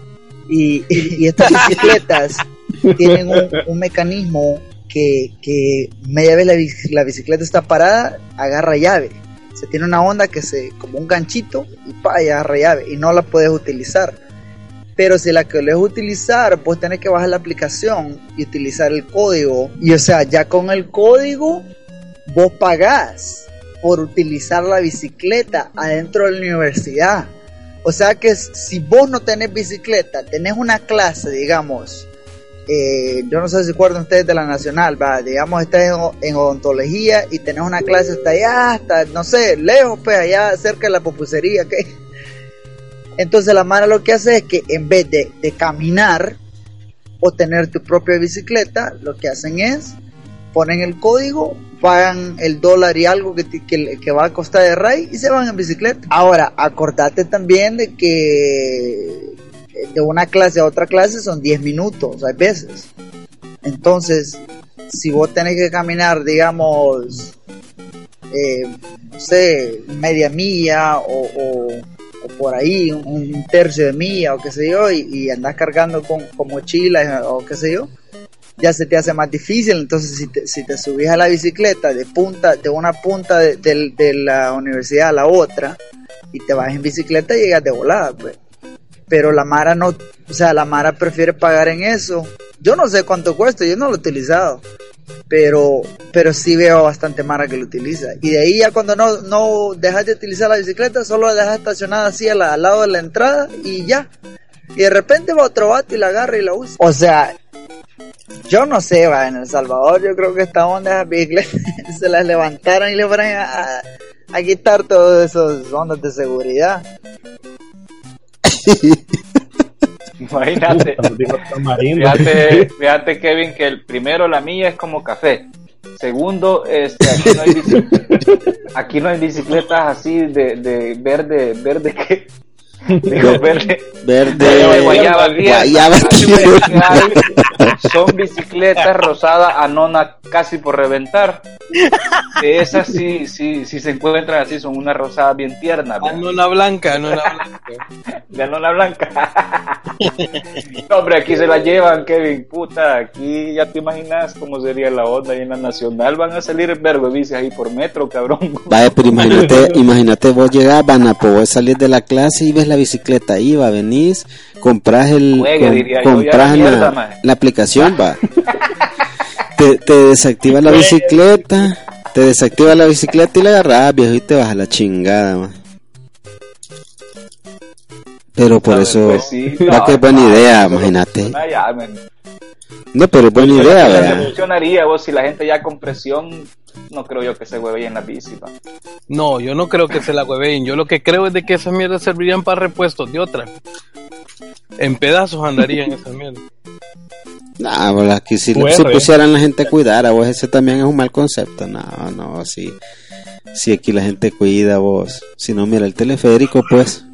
y, y estas bicicletas tienen un, un mecanismo que, que media vez la, la bicicleta está parada, agarra llave. Se tiene una onda que se, como un ganchito, y pa, y agarra llave, y no la puedes utilizar. Pero si la querés utilizar, pues tenés que bajar la aplicación y utilizar el código. Y o sea, ya con el código, vos pagás por utilizar la bicicleta adentro de la universidad. O sea que si vos no tenés bicicleta, tenés una clase, digamos, eh, yo no sé si recuerdan ustedes de la Nacional, va, digamos, estás en, en odontología y tenés una clase hasta allá, hasta, no sé, lejos, pues allá cerca de la pupusería, ¿qué? Entonces la mara lo que hace es que en vez de, de caminar o tener tu propia bicicleta, lo que hacen es, ponen el código, pagan el dólar y algo que, que, que va a costar de ray y se van en bicicleta. Ahora, acordate también de que de una clase a otra clase son diez minutos, hay veces. Entonces, si vos tenés que caminar, digamos, eh, no sé, media milla o, o, o por ahí, un, un tercio de milla o qué sé yo, y, y andás cargando con, con mochilas o qué sé yo, ya se te hace más difícil. Entonces si te, si te subís a la bicicleta de punta, de una punta de, de, de la universidad a la otra y te vas en bicicleta, llegas de volada, pues. Pero la mara no, o sea, la mara prefiere pagar en eso. Yo no sé cuánto cuesta, yo no lo he utilizado, pero pero sí veo bastante mara que lo utiliza. Y de ahí ya cuando no, no dejas de utilizar la bicicleta, solo la dejas estacionada así a la, al lado de la entrada y ya. Y de repente va otro vato y la agarra y la usa. O sea, yo no sé, va, en El Salvador yo creo que esta onda de bicicletas se las levantaron y le fueron a, a quitar todas esas ondas de seguridad. Imagínate, fíjate, fíjate Kevin, que el primero, la milla es como café. Segundo, este, aquí no hay bicicletas, aquí no hay bicicletas así de, de verde, verde que digo, verde, verde, guayaba, guayaba, son bicicletas rosadas anona casi por reventar. De esas sí, sí, sí se encuentran así, son una rosada bien tierna. Anona blanca, anona blanca. De anona blanca. No, hombre, aquí se la llevan, Kevin, puta, aquí ya te imaginas cómo sería la onda ahí en la Nacional, van a salir vergo de bicis ahí por metro, cabrón. Vaya, pero imagínate, imagínate vos llegás, van a poder salir de la clase y ves la bicicleta ahí, va, venís, compras el, Juegue, com, diría compras yo, ya la, mierda, la aplicación, va. Te, te desactiva la bicicleta, te desactiva la bicicleta y la agarras, viejo, y te vas a la chingada, man. Pero por eso, pues sí, va no, que es buena no, idea, no, imagínate. No, ya, no, pero es buena pero idea, no ¿verdad? funcionaría, vos, si la gente ya con presión, no creo yo que se hueve en la bici, ¿va? No, yo no creo que se la hueveen. Yo lo que creo es de que esas mierdas servirían para repuestos de otra. En pedazos andarían esas mierdas. Nah, pues aquí si, Bueno, si eh. pusieran la gente a cuidar, a vos ese también es un mal concepto. No, no, si, si aquí la gente cuida, vos. Si no, mira el teleférico, pues.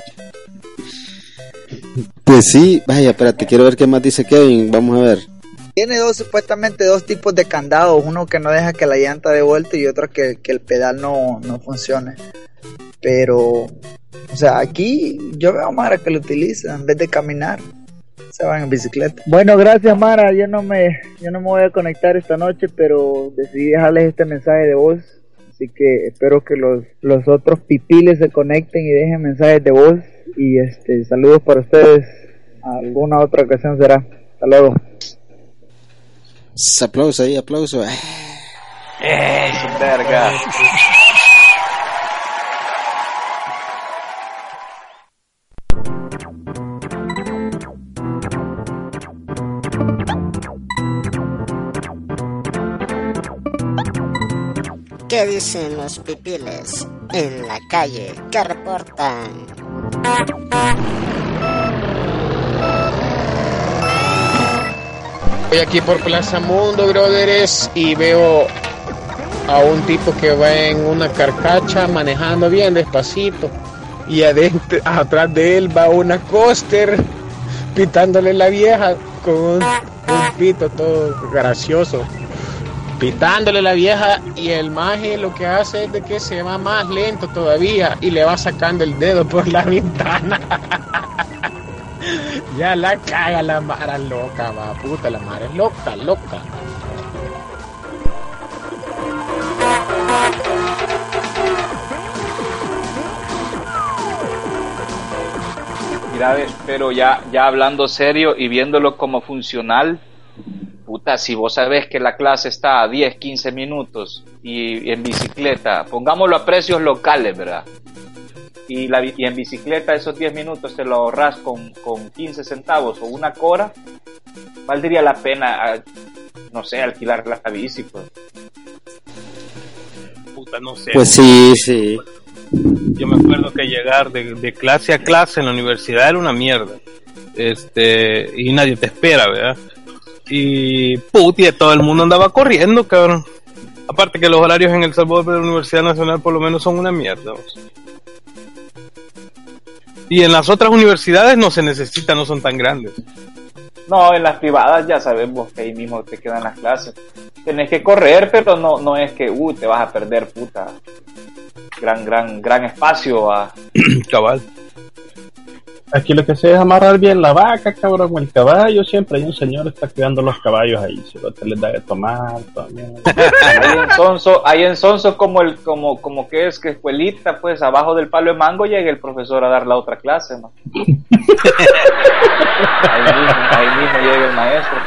Pues sí, vaya, espérate, quiero ver qué más dice Kevin. Vamos a ver. Tiene dos, supuestamente dos tipos de candados, uno que no deja que la llanta dé vuelta y otro que, que el pedal no, no funcione. Pero, o sea, aquí yo veo a Mara que lo utiliza en vez de caminar. Se van en bicicleta. Bueno, gracias Mara, yo no me yo no me voy a conectar esta noche, pero decidí dejarles este mensaje de voz, así que espero que los, los otros pipiles se conecten y dejen mensajes de voz, y este saludos para ustedes, alguna otra ocasión será. Hasta luego. Aplauso ahí, aplauso. ¡Eh, su verga! ¿Qué dicen los pipiles en la calle? ¿Qué reportan? Voy aquí por Plaza Mundo, brothers, y veo a un tipo que va en una carcacha manejando bien despacito, y adentro, atrás de él va una coaster pitándole la vieja con un, un pito todo gracioso. Pitándole la vieja, y el maje lo que hace es de que se va más lento todavía y le va sacando el dedo por la ventana. Ya la caga la Mara loca, va, puta, la Mara es loca, loca. Mira, ves, pero ya, ya hablando serio y viéndolo como funcional, puta, si vos sabés que la clase está a diez, quince minutos y, y en bicicleta, pongámoslo a precios locales, ¿verdad? Y, la, y en bicicleta esos diez minutos te lo ahorras con, con quince centavos o una cora, valdría la pena, no sé, alquilar la bici, pues. Puta, no sé. Pues sí, sí. Yo me acuerdo que llegar de, de clase a clase en la universidad era una mierda. Este, y nadie te espera, ¿verdad? Y puti, todo el mundo andaba corriendo, cabrón. Aparte que los horarios en El Salvador de la Universidad Nacional por lo menos son una mierda. O sea. Y en las otras universidades no se necesita, no son tan grandes. No, en las privadas ya sabemos que ahí mismo te quedan las clases. Tenés que correr, pero no, no es que uh, te vas a perder, puta. Gran, gran, gran espacio a cabal. Aquí lo que se es amarrar bien la vaca, cabrón, o el caballo. Siempre hay un señor que está cuidando los caballos ahí. Si no te les da de tomar, también. Hay en Sonso, hay en Sonso como el, como, como que es que escuelita, pues abajo del palo de mango llega el profesor a dar la otra clase, ¿no? ahí, mismo, ahí mismo llega el maestro,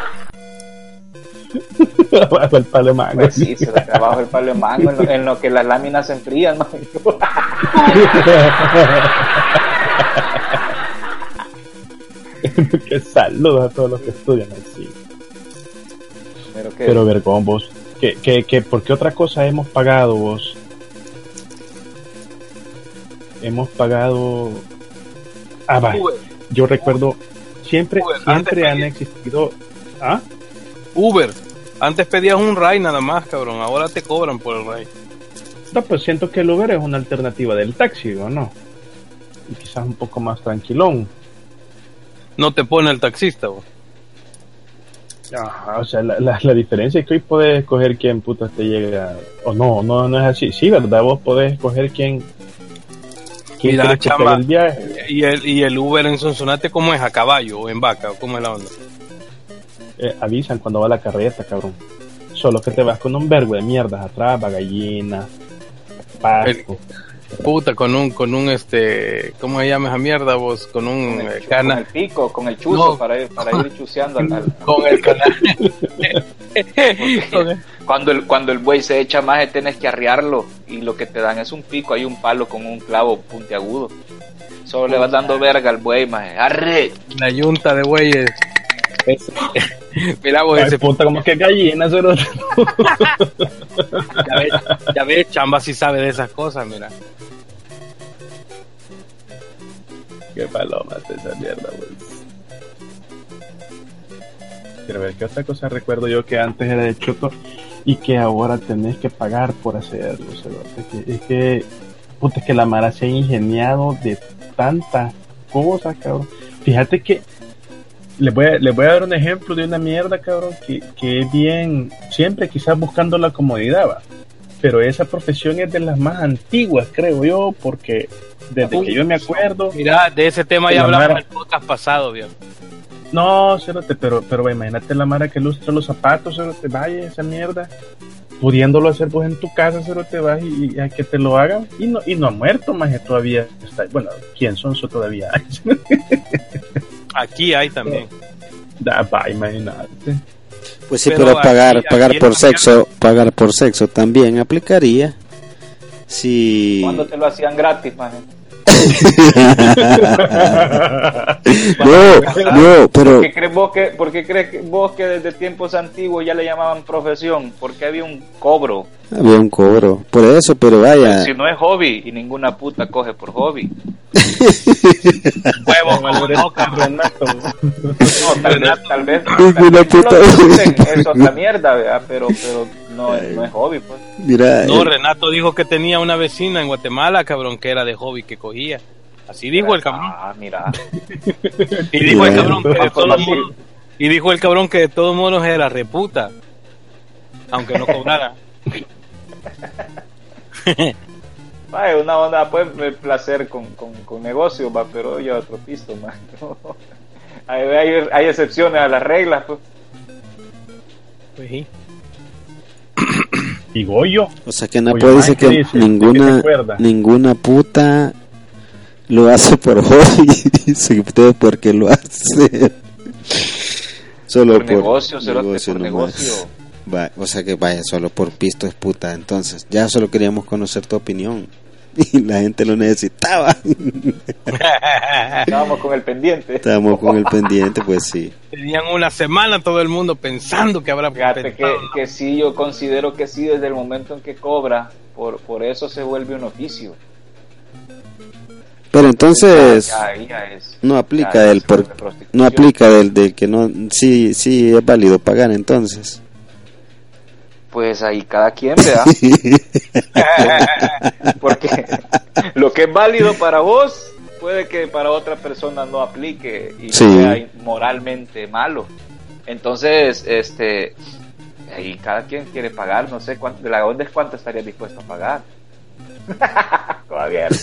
pues. Abajo el palo de mango. Pues sí, se da abajo el palo de mango, en lo, en lo que las láminas se enfrían, ¿no? Que saludos a todos los que estudian así. Pero, ¿qué? Pero vergón, vos. ¿Qué, qué, qué, ¿Por qué otra cosa hemos pagado, vos? Hemos pagado. Ah, va. Uber. Yo recuerdo. Siempre, Uber. siempre Antes han existido. ¿Ah? Uber. Antes pedías un ride nada más, cabrón. Ahora te cobran por el ride. No, pues siento que el Uber es una alternativa del taxi, ¿o no? Y quizás un poco más tranquilón. No te pone el taxista, vos. Ajá, o sea, la, la, la diferencia es que hoy podés escoger quién puta te llega. O no, no, no es así. Sí, ¿verdad? Vos podés escoger quién. quién Mira, te chamba, el viaje. Y el, y el Uber en Sonsonate, ¿cómo es? ¿A caballo o en vaca? ¿Cómo es la onda? Eh, avisan cuando va la carreta, cabrón. Solo que te vas con un vergo de mierdas atrás, va gallina, pasto. Puta, con un, con un este, ¿cómo se llama esa mierda vos? Con un con el, cana. Con el pico, con el chuzo, no. para ir, para ir chuceando al, al... Con el canal. cuando el, cuando el buey se echa más, tenés que arriarlo, y lo que te dan es un pico, hay un palo con un clavo puntiagudo. Solo le vas dando verga al buey, maje. ¡Arre! La yunta de bueyes. Es... Mira vos, ay, ese puta, como que gallina, solo. ya ves, ya ves, Chamba si sabe de esas cosas, mira. Qué paloma esa mierda, güey. Quiero ver qué otra cosa recuerdo yo que antes era de choto y que ahora tenés que pagar por hacerlo. O sea, es que, es que, puta, es que la Mara se ha ingeniado de tantas cosas, cabrón. Fíjate que les voy, a, les voy a dar un ejemplo de una mierda, cabrón, que, que es bien, siempre quizás buscando la comodidad, va. Pero esa profesión es de las más antiguas, creo yo, porque desde que yo me acuerdo... Mira, de ese tema ya hablamos en el podcast pasado, bien. No, cerote, pero, pero imagínate la mara que lustra los zapatos, cerote, vaya esa mierda, pudiéndolo hacer vos en tu casa, cerote, vas y, y a que te lo hagan, y no, y no ha muerto, maje, todavía está, bueno, ¿quién son eso todavía? Aquí hay también. Da, va, imagínate. Pues sí, pero, pero pagar aquí, pagar aquí por sexo, mierda. pagar por sexo también aplicaría. Si cuando te lo hacían gratis, maje. no, no, pero ¿Por qué crees vos que, por qué crees que vos que desde tiempos antiguos ya le llamaban profesión? Porque había un cobro. Había un cobro, por eso, pero vaya. Si no es hobby y ninguna puta coge por hobby. Huevo, no, no, Renato. No, tal vez, tal vez, tal vez puta. Es otra mierda, ¿verdad? Pero, pero no, no es hobby, pues. Mira, no, el... Renato dijo que tenía una vecina en Guatemala, cabrón, que era de hobby que cogía. Así dijo mira, el cabrón. Ah, mira. Y dijo mira. el cabrón que de todos modos, y dijo el cabrón que de todos modos era reputa, aunque no cobrara. Vaya, una onda pues placer con, con, con negocio, va, pero yo otro pisto, man. hay, hay, hay excepciones a las reglas, pues. Pues sí. Y Goyo. O sea que Napo dice que dice, ninguna ninguna puta lo hace por hobby, dice usted porque lo hace. Solo por, por negocio, negocio, por negocio. Va, o sea que vaya, solo por pisto es puta. Entonces, ya solo queríamos conocer tu opinión. Y la gente lo necesitaba. Estábamos con el pendiente. Estábamos con el pendiente, pues sí. Tenían una semana todo el mundo pensando que habrá. Fíjate que, que sí, yo considero que sí, desde el momento en que cobra, por, por eso se vuelve un oficio. Pero entonces ya, ya, ya es, no aplica el por, no aplica del de que no sí sí es válido pagar entonces. Pues ahí cada quien, ¿verdad? Porque lo que es válido para vos puede que para otra persona no aplique y sí. sea moralmente malo. Entonces, este, ahí cada quien quiere pagar, no sé cuánto, de la onda es cuánto estaría dispuesto a pagar. Todavía.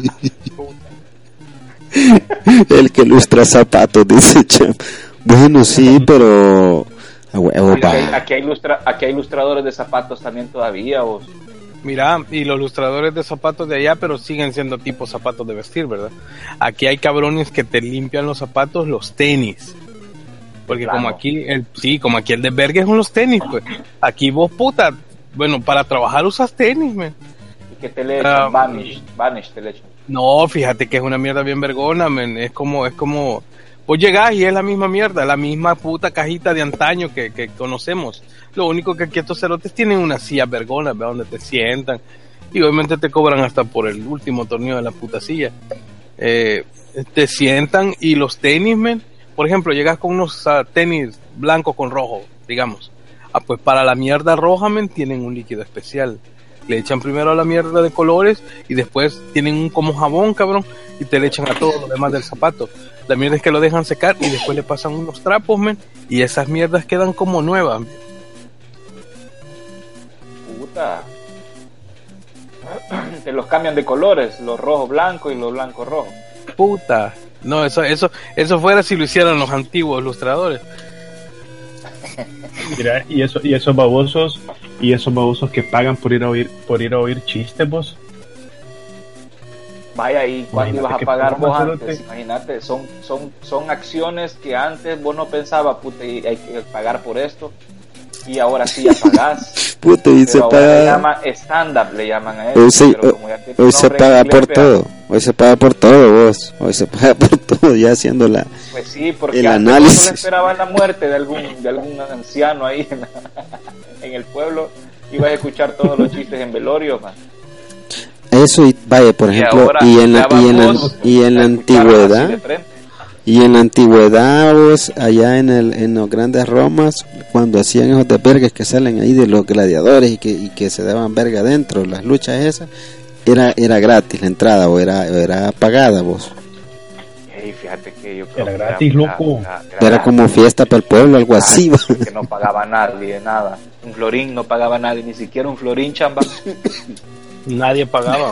El que lustra zapatos, dice Cham. Bueno, sí, pero a huevo, aquí, hay, aquí, hay ilustra, aquí hay ilustradores de zapatos también todavía. ¿Vos? Mira, y los ilustradores de zapatos de allá, pero siguen siendo tipo zapatos de vestir, ¿verdad? Aquí hay cabrones que te limpian los zapatos, los tenis. Porque claro. como aquí, el, sí, como aquí el de verga son los tenis, pues. Aquí vos, puta, bueno, para trabajar usas tenis, man. ¿Y qué te le echan? Uh, Vanish, Vanish te le echan. No, fíjate que es una mierda bien vergona, man. Es como, es como, vos llegás y es la misma mierda, la misma puta cajita de antaño que, que conocemos. Lo único que aquí estos cerotes tienen una silla vergona, ¿verdad? Donde te sientan. Y obviamente te cobran hasta por el último torneo de la puta silla. Eh, te sientan y los tenis, man. Por ejemplo, llegas con unos uh, tenis blancos con rojo, digamos. Ah, pues para la mierda roja, man, tienen un líquido especial. Le echan primero a la mierda de colores y después tienen un como jabón, cabrón, y te le echan a todo lo demás del zapato. La mierda es que lo dejan secar y después le pasan unos trapos, men, y esas mierdas quedan como nuevas. Puta. Te los cambian de colores, los rojos blancos y los blancos rojos. Puta. No, eso eso eso fuera si lo hicieran los antiguos ilustradores. Mira, y eso y esos babosos y esos babosos que pagan por ir a oír por ir a oír chistes, vos. Vaya, y cuánto ibas a pagar vos antes, imagínate, son son son acciones que antes vos no pensabas, puta, hay que pagar por esto y ahora sí ya pagás. Puta, y se paga. Le llaman stand-up, le llaman a eso. Hoy se, hoy, hoy se paga por todo. Hoy se paga por todo, vos. Hoy se paga por todo, ya haciendo la. Pues sí, porque el antes análisis. solo esperaban la muerte de algún de algún anciano ahí en, la, en el pueblo. Ibas a escuchar todos los chistes en velorio, man. Eso, y vaya, por y ejemplo, ahora, y en la y en la, y en la antigüedad. Y en la antigüedad, vos, allá en el en los grandes Romas, cuando hacían esos de vergas que salen ahí de los gladiadores y que y que se daban verga dentro, las luchas esas, era era gratis la entrada o era era pagada, vos. Ey, fíjate que yo creo era que gratis, era, loco. Era, era, era como fiesta para el pueblo, algo así. Que no pagaba nadie de nada. Un florín no pagaba nadie, ni siquiera un florín, chamba. Nadie pagaba.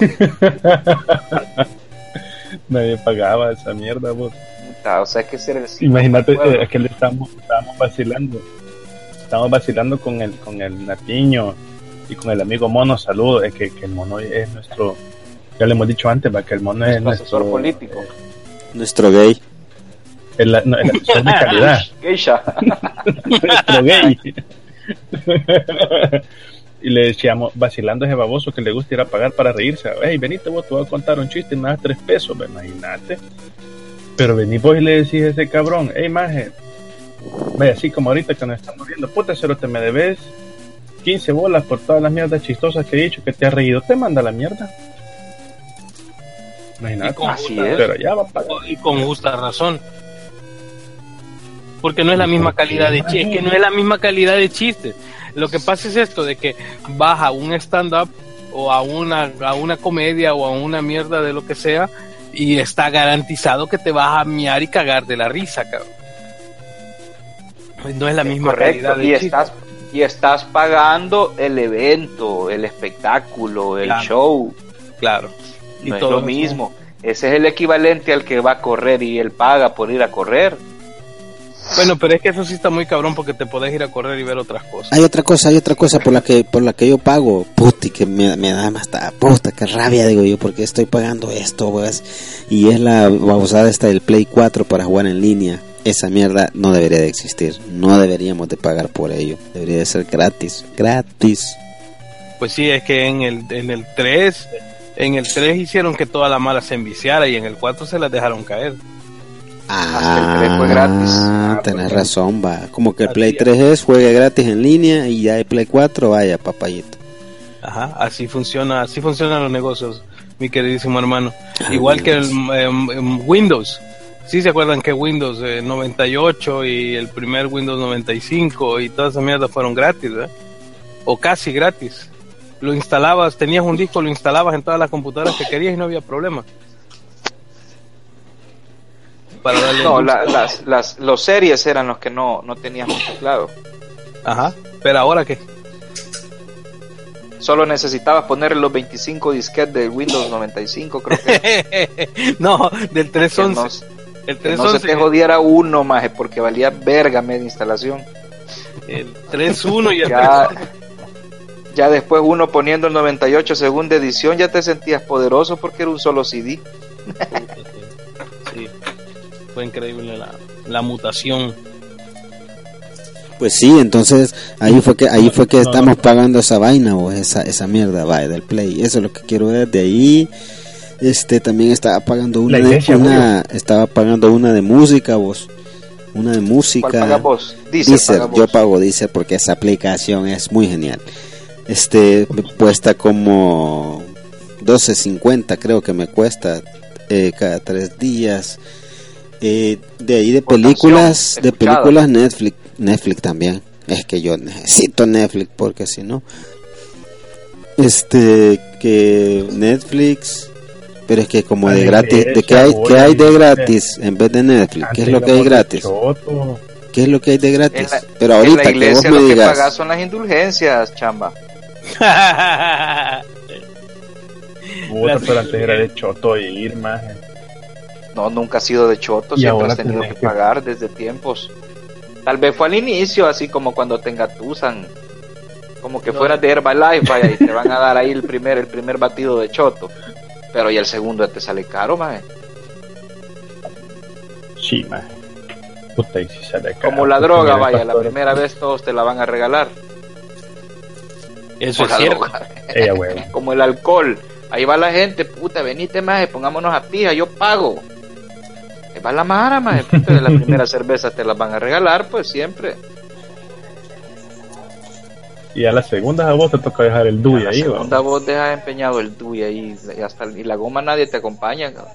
Nadie pagaba esa mierda, vos. O sea, es que ser el imagínate, eh, es que le estábamos, estábamos vacilando. Estábamos vacilando con el, con el Natiño y con el amigo Mono. Saludos, es que, que el Mono es nuestro, ya le hemos dicho antes, ¿va? Que el Mono es nuestro asesor político. Eh, nuestro gay. El, no, el asesor de calidad. Geisha. Nuestro gay. Y le decíamos, vacilando a ese baboso que le gusta ir a pagar para reírse. Hey, venite vos, te voy a contar un chiste y me das tres pesos, imagínate. Pero vení vos y le decís a ese cabrón, hey, maje, vaya, así como ahorita que nos estamos viendo, puta, cero, te me debes quince bolas por todas las mierdas chistosas que he dicho, que te has reído, te manda la mierda. Imagínate. Y con, así justa, es. Pero ya va a pagar. Y con justa razón. Porque no es la misma calidad de chistes, es que no es la misma calidad de chistes. Lo que pasa es esto, de que vas a un stand-up o a una, a una comedia o a una mierda de lo que sea y está garantizado que te vas a miar y cagar de la risa, cabrón. No es la misma Correcto, calidad de y chiste. estás, y estás pagando el evento, el espectáculo, el claro. show. Claro. No y es todo lo eso. mismo. Ese es el equivalente al que va a correr y él paga por ir a correr. Bueno, pero es que eso sí está muy cabrón porque te podés ir a correr y ver otras cosas. Hay otra cosa, hay otra cosa por la que por la que yo pago, puti, que me, me da más puta, que rabia, digo yo, porque estoy pagando esto, pues, y es la babosada esta del Play cuatro para jugar en línea. Esa mierda no debería de existir, no deberíamos de pagar por ello, debería de ser gratis, gratis. Pues sí, es que en el en el tres, en el tres hicieron que toda la mala se enviciara y en el cuatro se las dejaron caer. Ah, el tres fue gratis. Ah, tenés razón, va. Como que el Play tres es juegue gratis en línea y ya el Play cuatro, vaya, papayito. Ajá, así funciona, así funcionan los negocios, mi queridísimo hermano. Ay, igual Dios. Que el um, Windows. Sí se acuerdan que Windows eh, noventa y ocho y el primer Windows noventa y cinco y todas esas mierdas fueron gratis, ¿eh? O casi gratis. Lo instalabas, tenías un disco, lo instalabas en todas las computadoras que querías y no había problema. Para darle no, la, las, las, los series eran los que no, no tenías mucho claro. Ajá, pero ahora qué. Solo necesitabas poner los veinticinco disquetes del Windows noventa y cinco, creo que. No, del trescientos once. No, el que no se te jodiera uno más, porque valía verga media instalación. El tres punto uno y el ya, ya después uno poniendo el noventa y ocho segunda edición ya te sentías poderoso porque era un solo C D. Sí. Fue increíble la, la mutación. Pues sí, entonces ahí fue que ahí fue que estamos pagando esa vaina o esa esa mierda, vaya, del Play. Eso es lo que quiero ver de ahí. Este también estaba pagando una iglesia, de, una bro. estaba pagando una de música, vos. Una de música. ¿Cuál paga vos? Deezer, Deezer, paga yo vos. pago Deezer porque esa aplicación es muy genial. Este me cuesta como doce cincuenta, creo que me cuesta eh, cada tres días. Eh, de ahí de películas, de películas Netflix, Netflix también. Es que yo necesito Netflix porque si no, este que Netflix, pero es que como de gratis, de que hay, que hay de gratis en vez de Netflix, ¿qué es lo que hay gratis? ¿Qué es lo que hay de gratis? La, pero ahorita en la iglesia que vos me lo digas, que pagas son las indulgencias, chamba. Puta, pero antes era de choto y ir más. No, nunca ha sido de choto, y siempre has tenido que, que pagar desde tiempos. Tal vez fue al inicio, así como cuando te engatusan, como que no. fueras de Herbalife, vaya, y te van a dar ahí el primer el primer batido de choto. Pero y el segundo te sale caro, maje. Sí, maje. Puta, y si sale caro. Como la droga, vaya, la primera vez todos te la van a regalar. Eso es cierto. Ella, huevo. Como el alcohol. Ahí va la gente, puta, venite, maje, pongámonos a pija, yo pago. Ahí va la mara, maje, puta, de la primera cerveza te las van a regalar, pues siempre. Y a la segunda a vos te toca dejar el D U I ahí, a la segunda ¿no? vos dejas empeñado el D U I ahí, y, hasta, y la goma nadie te acompaña, cabrón.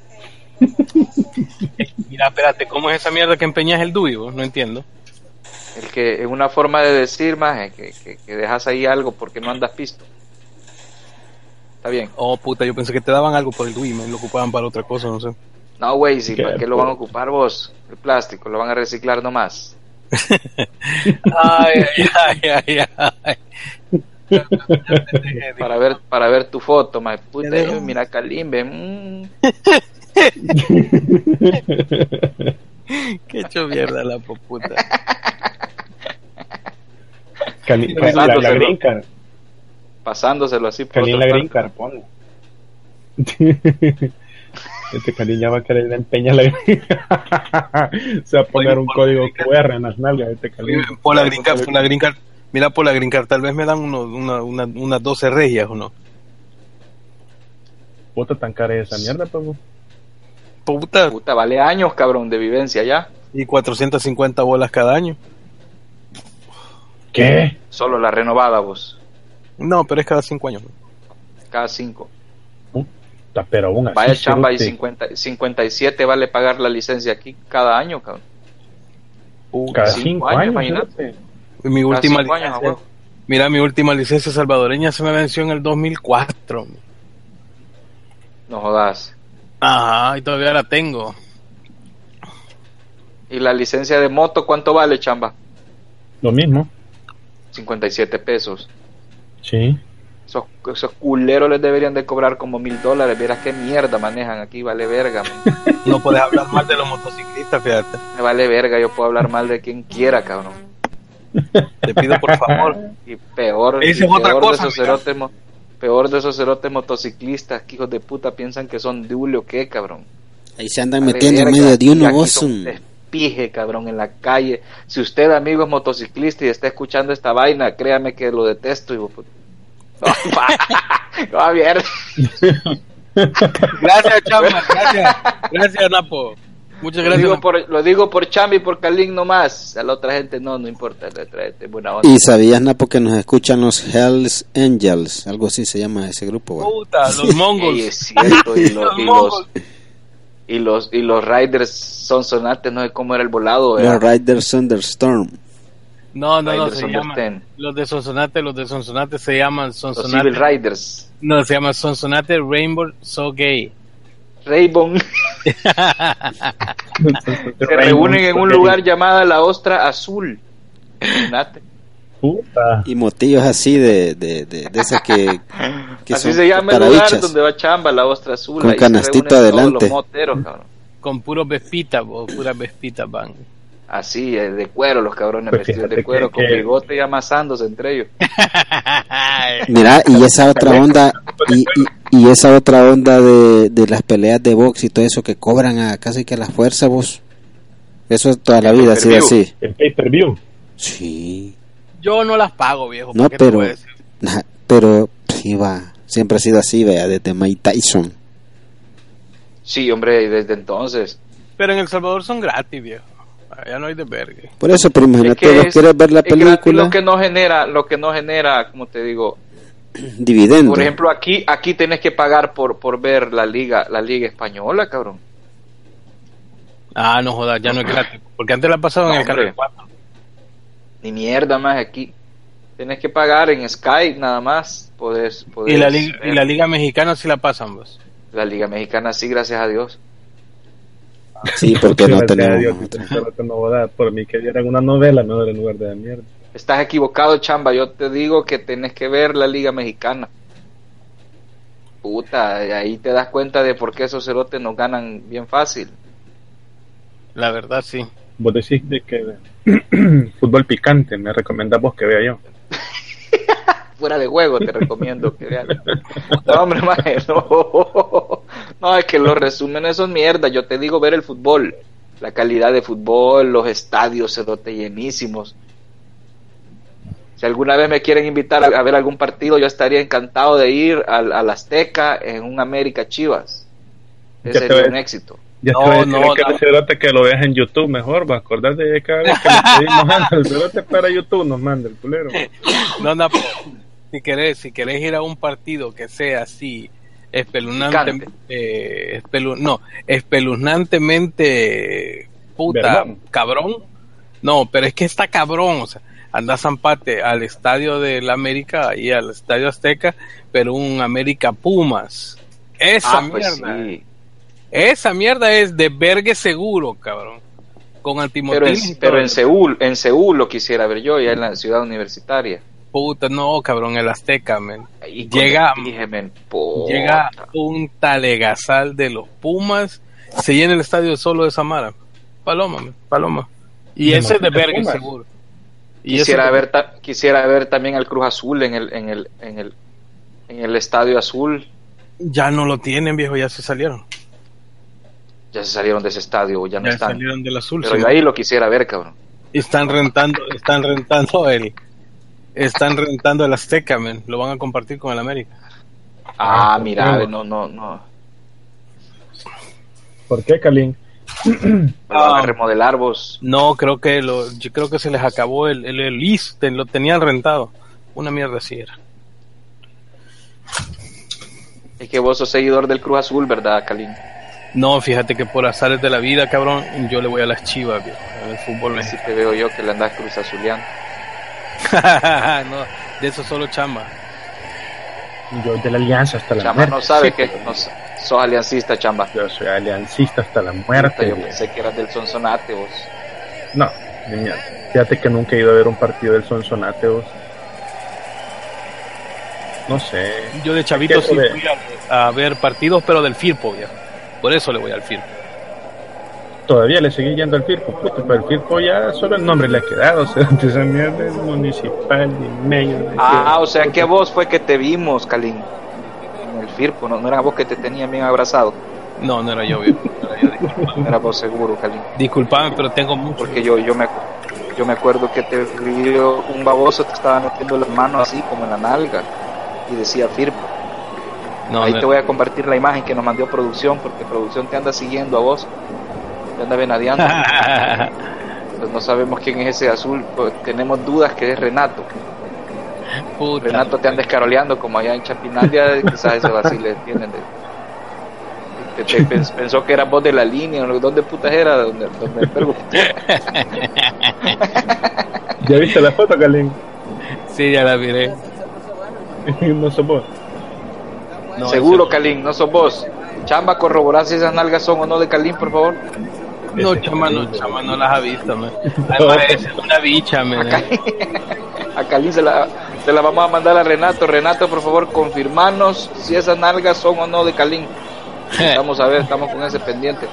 Mira, espérate, ¿cómo es esa mierda que empeñas el D U I, vos? No entiendo. El que es una forma de decir, maje, que, que, que dejas ahí algo porque no andas pisto. Está bien. Oh, puta, yo pensé que te daban algo por el D U I, me lo ocupaban para otra cosa, no sé. No, güey, si, ¿Qué, ¿para qué lo van a ocupar vos? El plástico, lo van a reciclar nomás. Ay, ay, ay, ay, ay. Para ver, para ver tu foto, ma puta, eh, mira Kalimbe. Mm. Qué hecho mierda la poputa. Cali, la, la green card. Pasándoselo así por Calín la green card, pone. Este Calín ya va a querer empeñar la green card. Se va a poner un código Q R en las nalgas de este Calín. Por la green card, por la green card. Mira, por la green card tal vez me dan unos, una, una, unas doce regias o no. Puta, tan cara esa mierda, pavo. Puta. Puta, vale años, cabrón, de vivencia ya. Y cuatrocientas cincuenta bolas cada año. ¿Qué? Solo la renovada, vos. No, pero es cada cinco años. Cada cinco. Puta, pero aún así. Vaya chamba, y cincuenta, cincuenta y siete vale pagar la licencia aquí cada año, cabrón. Uh, cada cinco, cinco años, años imagínate. Mi cada última licencia, años, mira, mi última licencia salvadoreña se me venció en el dos mil cuatro. No jodas. Ajá, y todavía la tengo. ¿Y la licencia de moto cuánto vale, chamba? Lo mismo. cincuenta y siete pesos. Sí. Esos, esos culeros les deberían de cobrar como mil dólares. Vieras qué mierda manejan aquí, vale verga. Man. No puedes hablar mal de los motociclistas, fíjate. Me vale verga, yo puedo hablar mal de quien quiera, cabrón. Te pido por favor. Y peor, y es otra peor cosa, de esos cerotes, mo, peor de esos cerotes motociclistas que hijos de puta piensan que son de Julio, ¿qué, cabrón? Ahí se andan vale metiendo verga, en medio de uno, vos. Pije, cabrón, en la calle. Si usted, amigo, es motociclista y está escuchando esta vaina, créame que lo detesto. Y... no, va bien. Gracias, Chamba, gracias. Gracias, Napo. Muchas gracias. Lo digo por, lo digo por Chambi y por Kalin nomás. A la otra gente no, no importa. La otra gente, buena onda. Y sabías, Napo, que nos escuchan los Hells Angels, algo así se llama ese grupo. ¿Verdad? Puta, los mongols. Y es cierto, y, lo, y los... Y los y los Riders son sonantes, no sé cómo era el volado. Los Riders Thunderstorm. No, no, no, se llaman, los de Sonsonate, los de Sonsonate se llaman Sonsonate. Los Civil Riders. No, se llama Sonsonate Rainbow So Gay. Rainbow. Se reúnen en un lugar llamado La Ostra Azul. Sonsonate. Puta. Y motillos así de de de, de esas que, que así son se llama el lugar donde va Chamba, La Ostra Azul. Con canastito adelante. Los moteros, con puros vespitas, puras vespitas van. Así, de cuero, los cabrones pues vestidos de cuero, que, con que... bigote y amasándose entre ellos. Mira, y esa otra onda, y, y, y esa otra onda de, de las peleas de box y todo eso que cobran a casi que a la fuerza, vos. Eso toda la vida ha sido así. El pay-per-view. Sí. Yo no las pago, viejo. No, pero, nah, pero sí va, siempre ha sido así, vea, desde Mike Tyson. Sí, hombre, desde entonces. Pero en El Salvador son gratis, viejo. Ya no hay de verga. Por eso, pero imagínate, es quieres ver la película. Lo que no genera, lo que no genera, como te digo, dividendo. Por ejemplo, aquí, aquí tenés que pagar por, por ver la liga, la liga española, cabrón. Ah, no jodas, ya no es gratis, porque antes la pasaban no, en el Canal cuatro. Ni mierda más aquí. Tienes que pagar en Sky nada más. Podés, podés y la liga, y la liga mexicana sí la pasan, vos. La liga mexicana sí, gracias a Dios. Sí, porque no tenemos. Dios, no, por mí que dieran una novela mejor en lugar de la mierda. Estás equivocado, Chamba. Yo te digo que tenés que ver la liga mexicana. Puta, ahí te das cuenta de por qué esos cerotes nos ganan bien fácil. La verdad, sí. Vos decís de que fútbol picante me recomendás vos que vea yo. Fuera de juego te recomiendo que vean. No, hombre, maje, no. No, es que los resúmenes son mierda. Yo te digo ver el fútbol, la calidad de fútbol, los estadios cerote llenísimos. Si alguna vez me quieren invitar a ver algún partido, yo estaría encantado de ir al, al Azteca en un América Chivas. Ese sería un éxito. Ya no, te voy a decir no, que no. El cerote que lo veas en YouTube mejor, va a acordar de cada vez que le pedimos antes, el cerote para YouTube nos manda el culero. No, no, si querés, si querés ir a un partido que sea así espeluznante, eh, espelu, no, espeluznantemente puta, ¿verdad? Cabrón. No, pero es que está cabrón, o sea, anda Zampate al estadio del América y al estadio Azteca, pero un América Pumas. Esa ah, pues mierda. Sí. Esa mierda es de vergue seguro, cabrón. Con antimotín. Pero, en, pero en Seúl, en Seúl lo quisiera ver yo, ya en la ciudad universitaria. Puta, no, cabrón, el Azteca, men. Y Llega, dije, men, llega un talegazal de los Pumas, se llena el estadio solo de Samara. Paloma, men, Paloma. Y ¿De ese es de vergue Pumas? seguro. Y Quisiera ese- ver, ta- quisiera ver también al Cruz Azul en el, en el, en el, en el Estadio Azul. Ya no lo tienen, viejo, ya se salieron. Ya se salieron de ese estadio, ya no Ya están. salieron del azul. Pero sí. yo ahí lo quisiera ver, cabrón. Están rentando, están rentando el, están rentando el Azteca, men. Lo van a compartir con el América. Ah, mira, bueno. no, no, no. ¿Por qué, Kalin? Lo van a remodelar vos. No, creo que lo, yo creo que se les acabó el, el, el I S, te- lo tenían rentado. Una mierda así era. Es que vos sos seguidor del Cruz Azul, ¿verdad, Kalin? No, fíjate que por azares de la vida, cabrón, yo le voy a las Chivas, viejo, en el fútbol Así mexicano. te veo yo que le andás Cruz Azuleando. No, de eso solo chamba. Yo de la alianza hasta la Chamba muerte. no sabe sí, que pero no, sos aliancista, Chamba. Yo soy aliancista hasta la muerte. Yo pensé que eras del Sonsonate, vos. No, ni mierda. Fíjate que nunca he ido a ver un partido del Sonsonate, vos. No sé. Yo de chavito Es que sí eso de- fui a, a ver partidos, pero del Firpo, viejo. Por eso le voy al Firpo. Todavía le seguí yendo al Firpo, puto, pero el Firpo ya solo el nombre le ha quedado, o sea, esa mierda es municipal y medio. de Ah, que- o sea que a vos fue que te vimos, Kalin. En el Firpo, no, no era vos que te tenían bien abrazado. No, no era yo, viejo. No era yo, disculpa. No era vos seguro, Kalin. Disculpame, pero tengo mucho. Porque yo, yo me yo me acuerdo que te vio un baboso, te estaba metiendo las manos así como en la nalga y decía Firpo. No, Ahí no te voy a compartir la imagen que nos mandó producción, porque producción te anda siguiendo a vos, te anda venadeando. Pues no sabemos quién es ese azul, pues tenemos dudas que es Renato. Puta. Renato te anda escaroleando como allá en Chapinandia, quizás ese vacile entienden de, te- te pens- pensó que eras vos de la línea, ¿no? ¿Dónde putas era? ¿Dónde, dónde el perro? ¿Ya viste la foto, Kalin? Sí, ya la miré. No sos vos. No, Seguro, Kalin, no sos vos. Chamba, corroborar si esas nalgas son o no de Kalin, por favor. No, chama, no, chama, no las ha visto, man. Además, esa es una bicha, man. A Kalin se la, se la vamos a mandar a Renato. Renato, por favor, confirmarnos si esas nalgas son o no de Kalin. Vamos a ver, estamos con ese pendiente.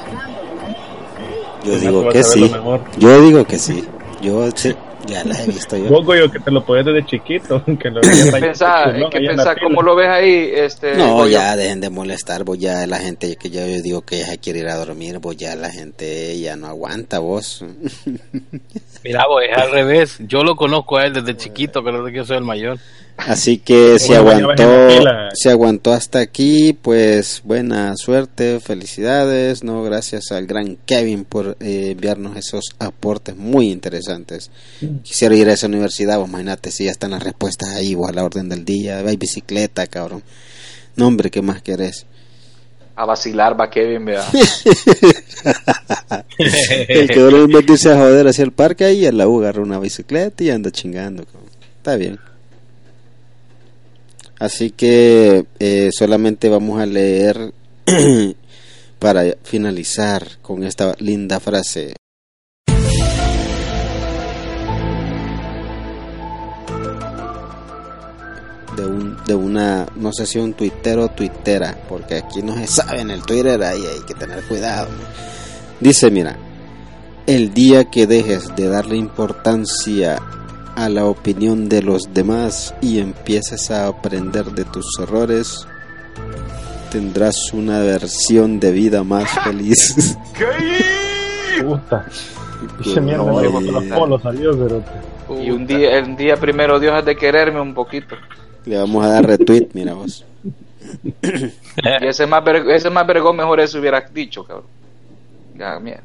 Yo Renato digo va a que saber lo sí. mejor. Yo digo que sí. Yo sí, ya la he visto yo. Vos, Goyo, que te lo podés desde chiquito. Que lo ¿Qué pensás? ¿Qué pensás? ¿Cómo lo ves ahí? Este, No, Goyo? ya dejen de molestar, vos ya la gente que ya yo digo que ya quiere ir a dormir, vos ya la gente ya no aguanta, vos. Mira, vos, es al revés. Yo lo conozco a él desde chiquito, creo que yo soy el mayor. Así que si Bueno, ya aguantó, bajen la pila. si aguantó hasta aquí, pues buena suerte, felicidades, no, gracias al gran Kevin por eh, enviarnos esos aportes muy interesantes. Quisiera ir a esa universidad, vos imagínate si ya están las respuestas ahí, vos a la orden del día, hay bicicleta, cabrón. No, hombre, ¿qué más querés? A vacilar va Kevin, vea. El que no en vez de irse a joder hacia el parque, ahí en la U agarra una bicicleta y anda chingando, cabrón. Está bien. Así que eh, solamente vamos a leer para finalizar con esta linda frase. De, un, de una, no sé si un tuitero o tuitera, porque aquí no se sabe en el Twitter, ahí hay que tener cuidado, ¿no? Dice, mira, el día que dejes de darle importancia a la opinión de los demás y empieces a aprender de tus errores, tendrás una versión de vida más feliz. Puta. Esa mierda No, me llevó y- los polos, salió, pero... Y un día, el día primero Dios has de quererme un poquito. Le vamos a dar retweet, mira vos. Y ese más, ver- ese más vergón mejor eso hubieras dicho, cabrón. Ya, mierda.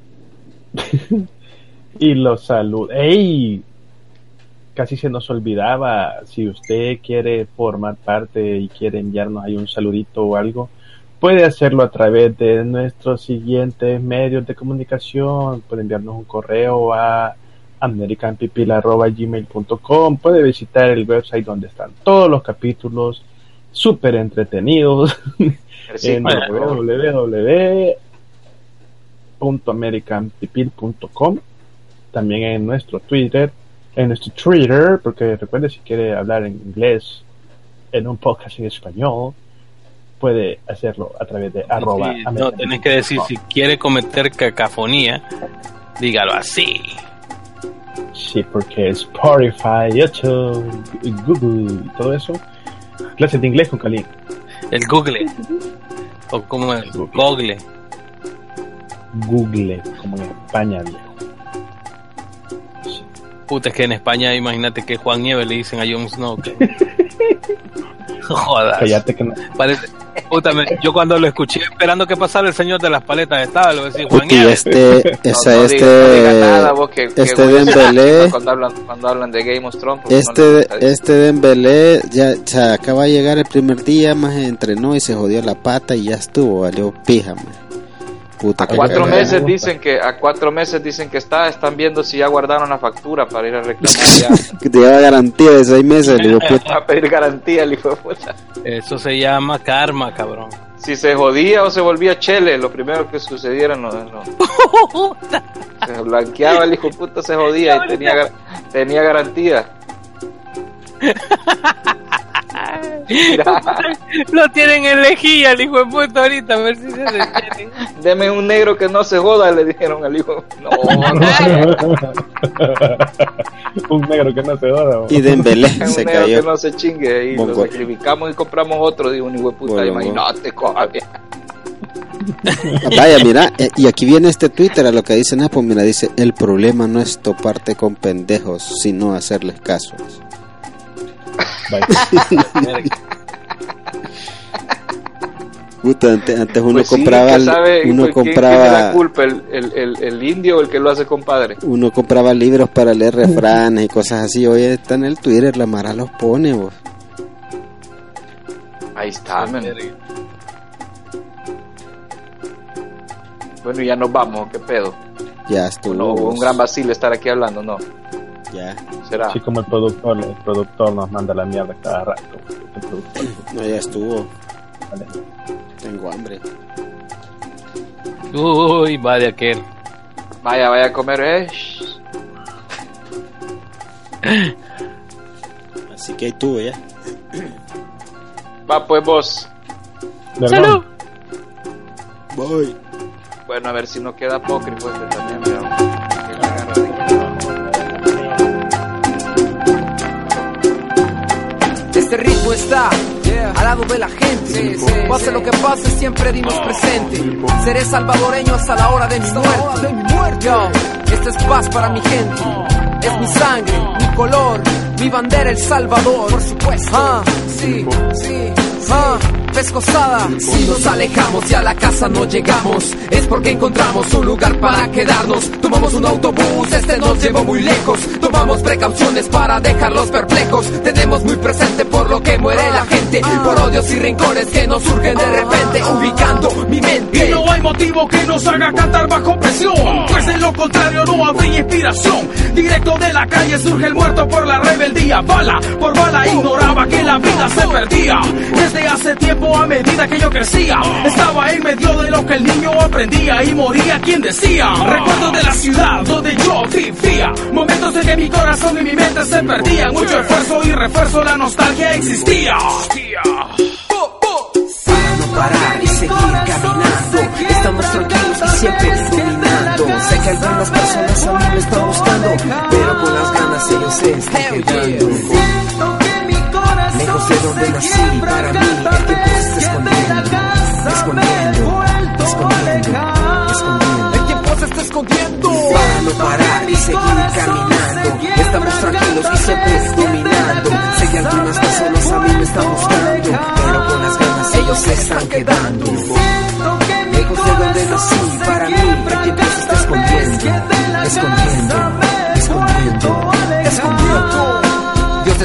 Y los salud. ¡Ey! Casi se nos olvidaba. Si usted quiere formar parte y quiere enviarnos ahí un saludito o algo, puede hacerlo a través de nuestros siguientes medios de comunicación. Puede enviarnos un correo a american pipil arroba gmail punto com. Puede visitar el website donde están todos los capítulos súper entretenidos en w w w punto american pipil punto com, también en nuestro Twitter, en nuestro Twitter, porque recuerde, si quiere hablar en inglés en un podcast en español, puede hacerlo a través de arroba. Sí, no, tenés que decir, si quiere cometer cacofonía, dígalo así. Sí, porque Spotify, YouTube, Google y todo eso. Clases de inglés con Kalin. El Google. O como el Google. Google, como en España, viejo. Sí. Puta, es que en España, imagínate que Juan Nieves le dicen a Jon Snow. Que... Jodas. Cállate que no. Parece... Puta, me... yo cuando lo escuché esperando que pasara el señor de las paletas estaba, lo decía Juan Puti, Nieves. este, esa, no, no este, diga, no diga nada, vos, que, este que Dembélé, cuando hablan, cuando hablan de Game of Thrones, este, no este Dembélé ya, ya acaba de llegar el primer día, más entrenó y se jodió la pata y ya estuvo, valió pija, man. Puta, a cuatro meses dicen que a cuatro meses dicen que está, están viendo si ya guardaron la factura para ir a reclamar ya. Que te lleva garantía de seis meses, el hijo de puta. A pedir garantía, el hijo de puta. Eso se llama karma, cabrón. Si se jodía o se volvía chele, lo primero que sucediera no, no. Se blanqueaba el hijo de puta, se jodía y tenía, tenía garantía. Lo tienen en lejía el hijo de puta ahorita, a ver si se detienen. Deme un negro que no se joda, le dijeron al hijo. No, no. Un negro que no se joda. Y Dembélé un se negro cayó. que no se chingue y Bongo. lo sacrificamos y compramos otro, digo un hijo de puta, Bongo. imagínate, cojones. Vaya, mira, eh, y aquí viene este Twitter a lo que dice Napo, mira, dice, el problema no es toparte con pendejos, sino hacerles caso. Puta, antes, antes uno Pues sí, compraba, ¿quién sabe, uno ¿quién compraba, tiene la culpa, el, el, el, el indio o el que lo hace compadre? uno compraba libros para leer refranes y cosas así. Hoy está en el Twitter, la Mara los pone, vos. Ahí está, man. Bueno, ya nos vamos, ¿qué pedo? Ya estuvo. No, vos. un gran vacile estar aquí hablando, ¿no? Ya. ¿Será? Así como el productor, el productor nos manda la mierda cada rato. El productor. No, ya estuvo. Vale. Tengo hambre. Uy, va de aquel. Vaya, vaya a comer, eh. Así que ahí tuvo ya. Va pues vos. ¡Salud! Voy. Bueno, a ver si no queda apócrifo este también, veamos. Este ritmo está al lado de la gente. Pase lo que pase, siempre dimos presente. Seré salvadoreño hasta la hora de mi muerte. Yo, este es paz para mi gente. Es mi sangre, mi color, mi bandera El Salvador. Por supuesto. Ah, sí, sí, ah. Pescosada. Si nos alejamos y a la casa no llegamos, es porque encontramos un lugar para quedarnos. Tomamos un autobús, este nos llevó muy lejos. Tomamos precauciones para dejarlos perplejos. Tenemos muy presente por lo que muere la gente, por odios y rincones que nos surgen de repente, ubicando mi mente. Y no hay motivo que nos haga cantar bajo presión, pues de lo contrario no habría inspiración. Directo de la calle surge el muerto por la rebeldía. Bala por bala ignoraba que la vida se perdía. Desde hace tiempo, a medida que yo crecía, estaba en medio de lo que el niño aprendía y moría quien decía. Recuerdo de la ciudad donde yo vivía, momentos en que mi corazón y mi mente se perdían. Mucho esfuerzo y refuerzo, la nostalgia existía. Para no parar y seguir caminando, estamos tranquilos y siempre dominando. Sé que algunas personas a mí me están buscando, pero con las ganas ellos se están quedando. Lejos de donde nací, para mí el tiempo se está escondiendo, escondiendo, escondiendo, escondiendo. El tiempo se está escondiendo. Para no parar y seguir caminando, estamos tranquilos y siempre dominando. Sé que algunas personas a mí me están buscando, pero con las ganas ellos se están quedando.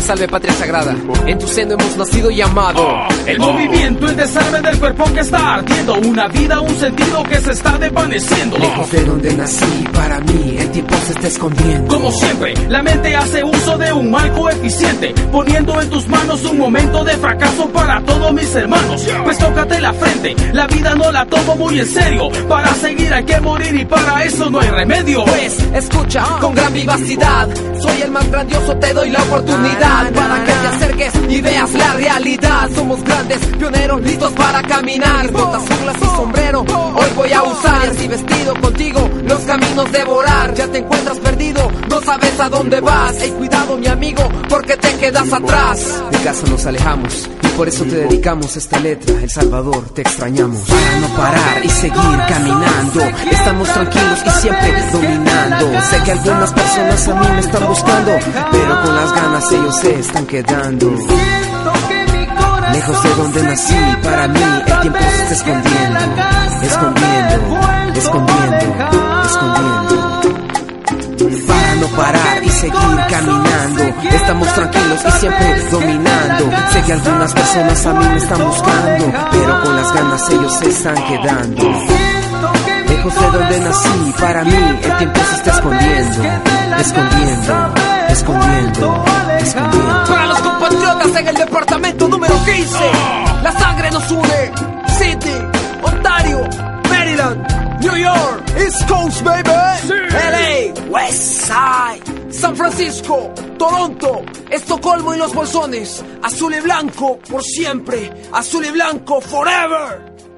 salve patria sagrada. En tu seno hemos nacido y amado. Oh, el movimiento, el desarme del cuerpo que está ardiendo. Una vida, un sentido que se está desvaneciendo. Lejos de donde nací, para mí el tiempo se está escondiendo. Como siempre, la mente hace uso de un mal coeficiente, poniendo en tus manos un momento de fracaso para todos mis hermanos. Pues tócate la frente, la vida no la tomo muy en serio. Para seguir hay que morir y para eso no hay remedio. Pues escucha con gran vivacidad, soy el más grandioso, te doy la oportunidad para que te acerques y veas la realidad. Somos grandes, pioneros, listos para caminar. Botas, junglas y sombrero, hoy voy a usar. Y así vestido contigo, los caminos devorar. Ya te encuentras perdido, no sabes a dónde vas. Ey, cuidado mi amigo, porque te quedas atrás. De casa nos alejamos y por eso te dedicamos esta letra. El Salvador, te extrañamos. Para no parar y seguir caminando, estamos tranquilos y siempre dominando. Sé que algunas personas a mí me están buscando, pero con las ganas ellos se están quedando. Lejos de donde nací, para mí el tiempo se está escondiendo, escondiendo, escondiendo, escondiendo. Para no parar y seguir caminando, estamos tranquilos y siempre dominando. Sé que algunas personas a mí me están buscando, pero con las ganas ellos se están quedando. Lejos de donde nací, para mí el tiempo se está escondiendo, escondiendo, escondiendo, escondiendo. Para los compatriotas en el departamento número quince, la sangre nos une. Sydney, Ontario, Maryland, New York, East Coast, baby. L A, West Side, San Francisco, Toronto, Estocolmo y los bolsones. Azul y blanco por siempre, azul y blanco forever.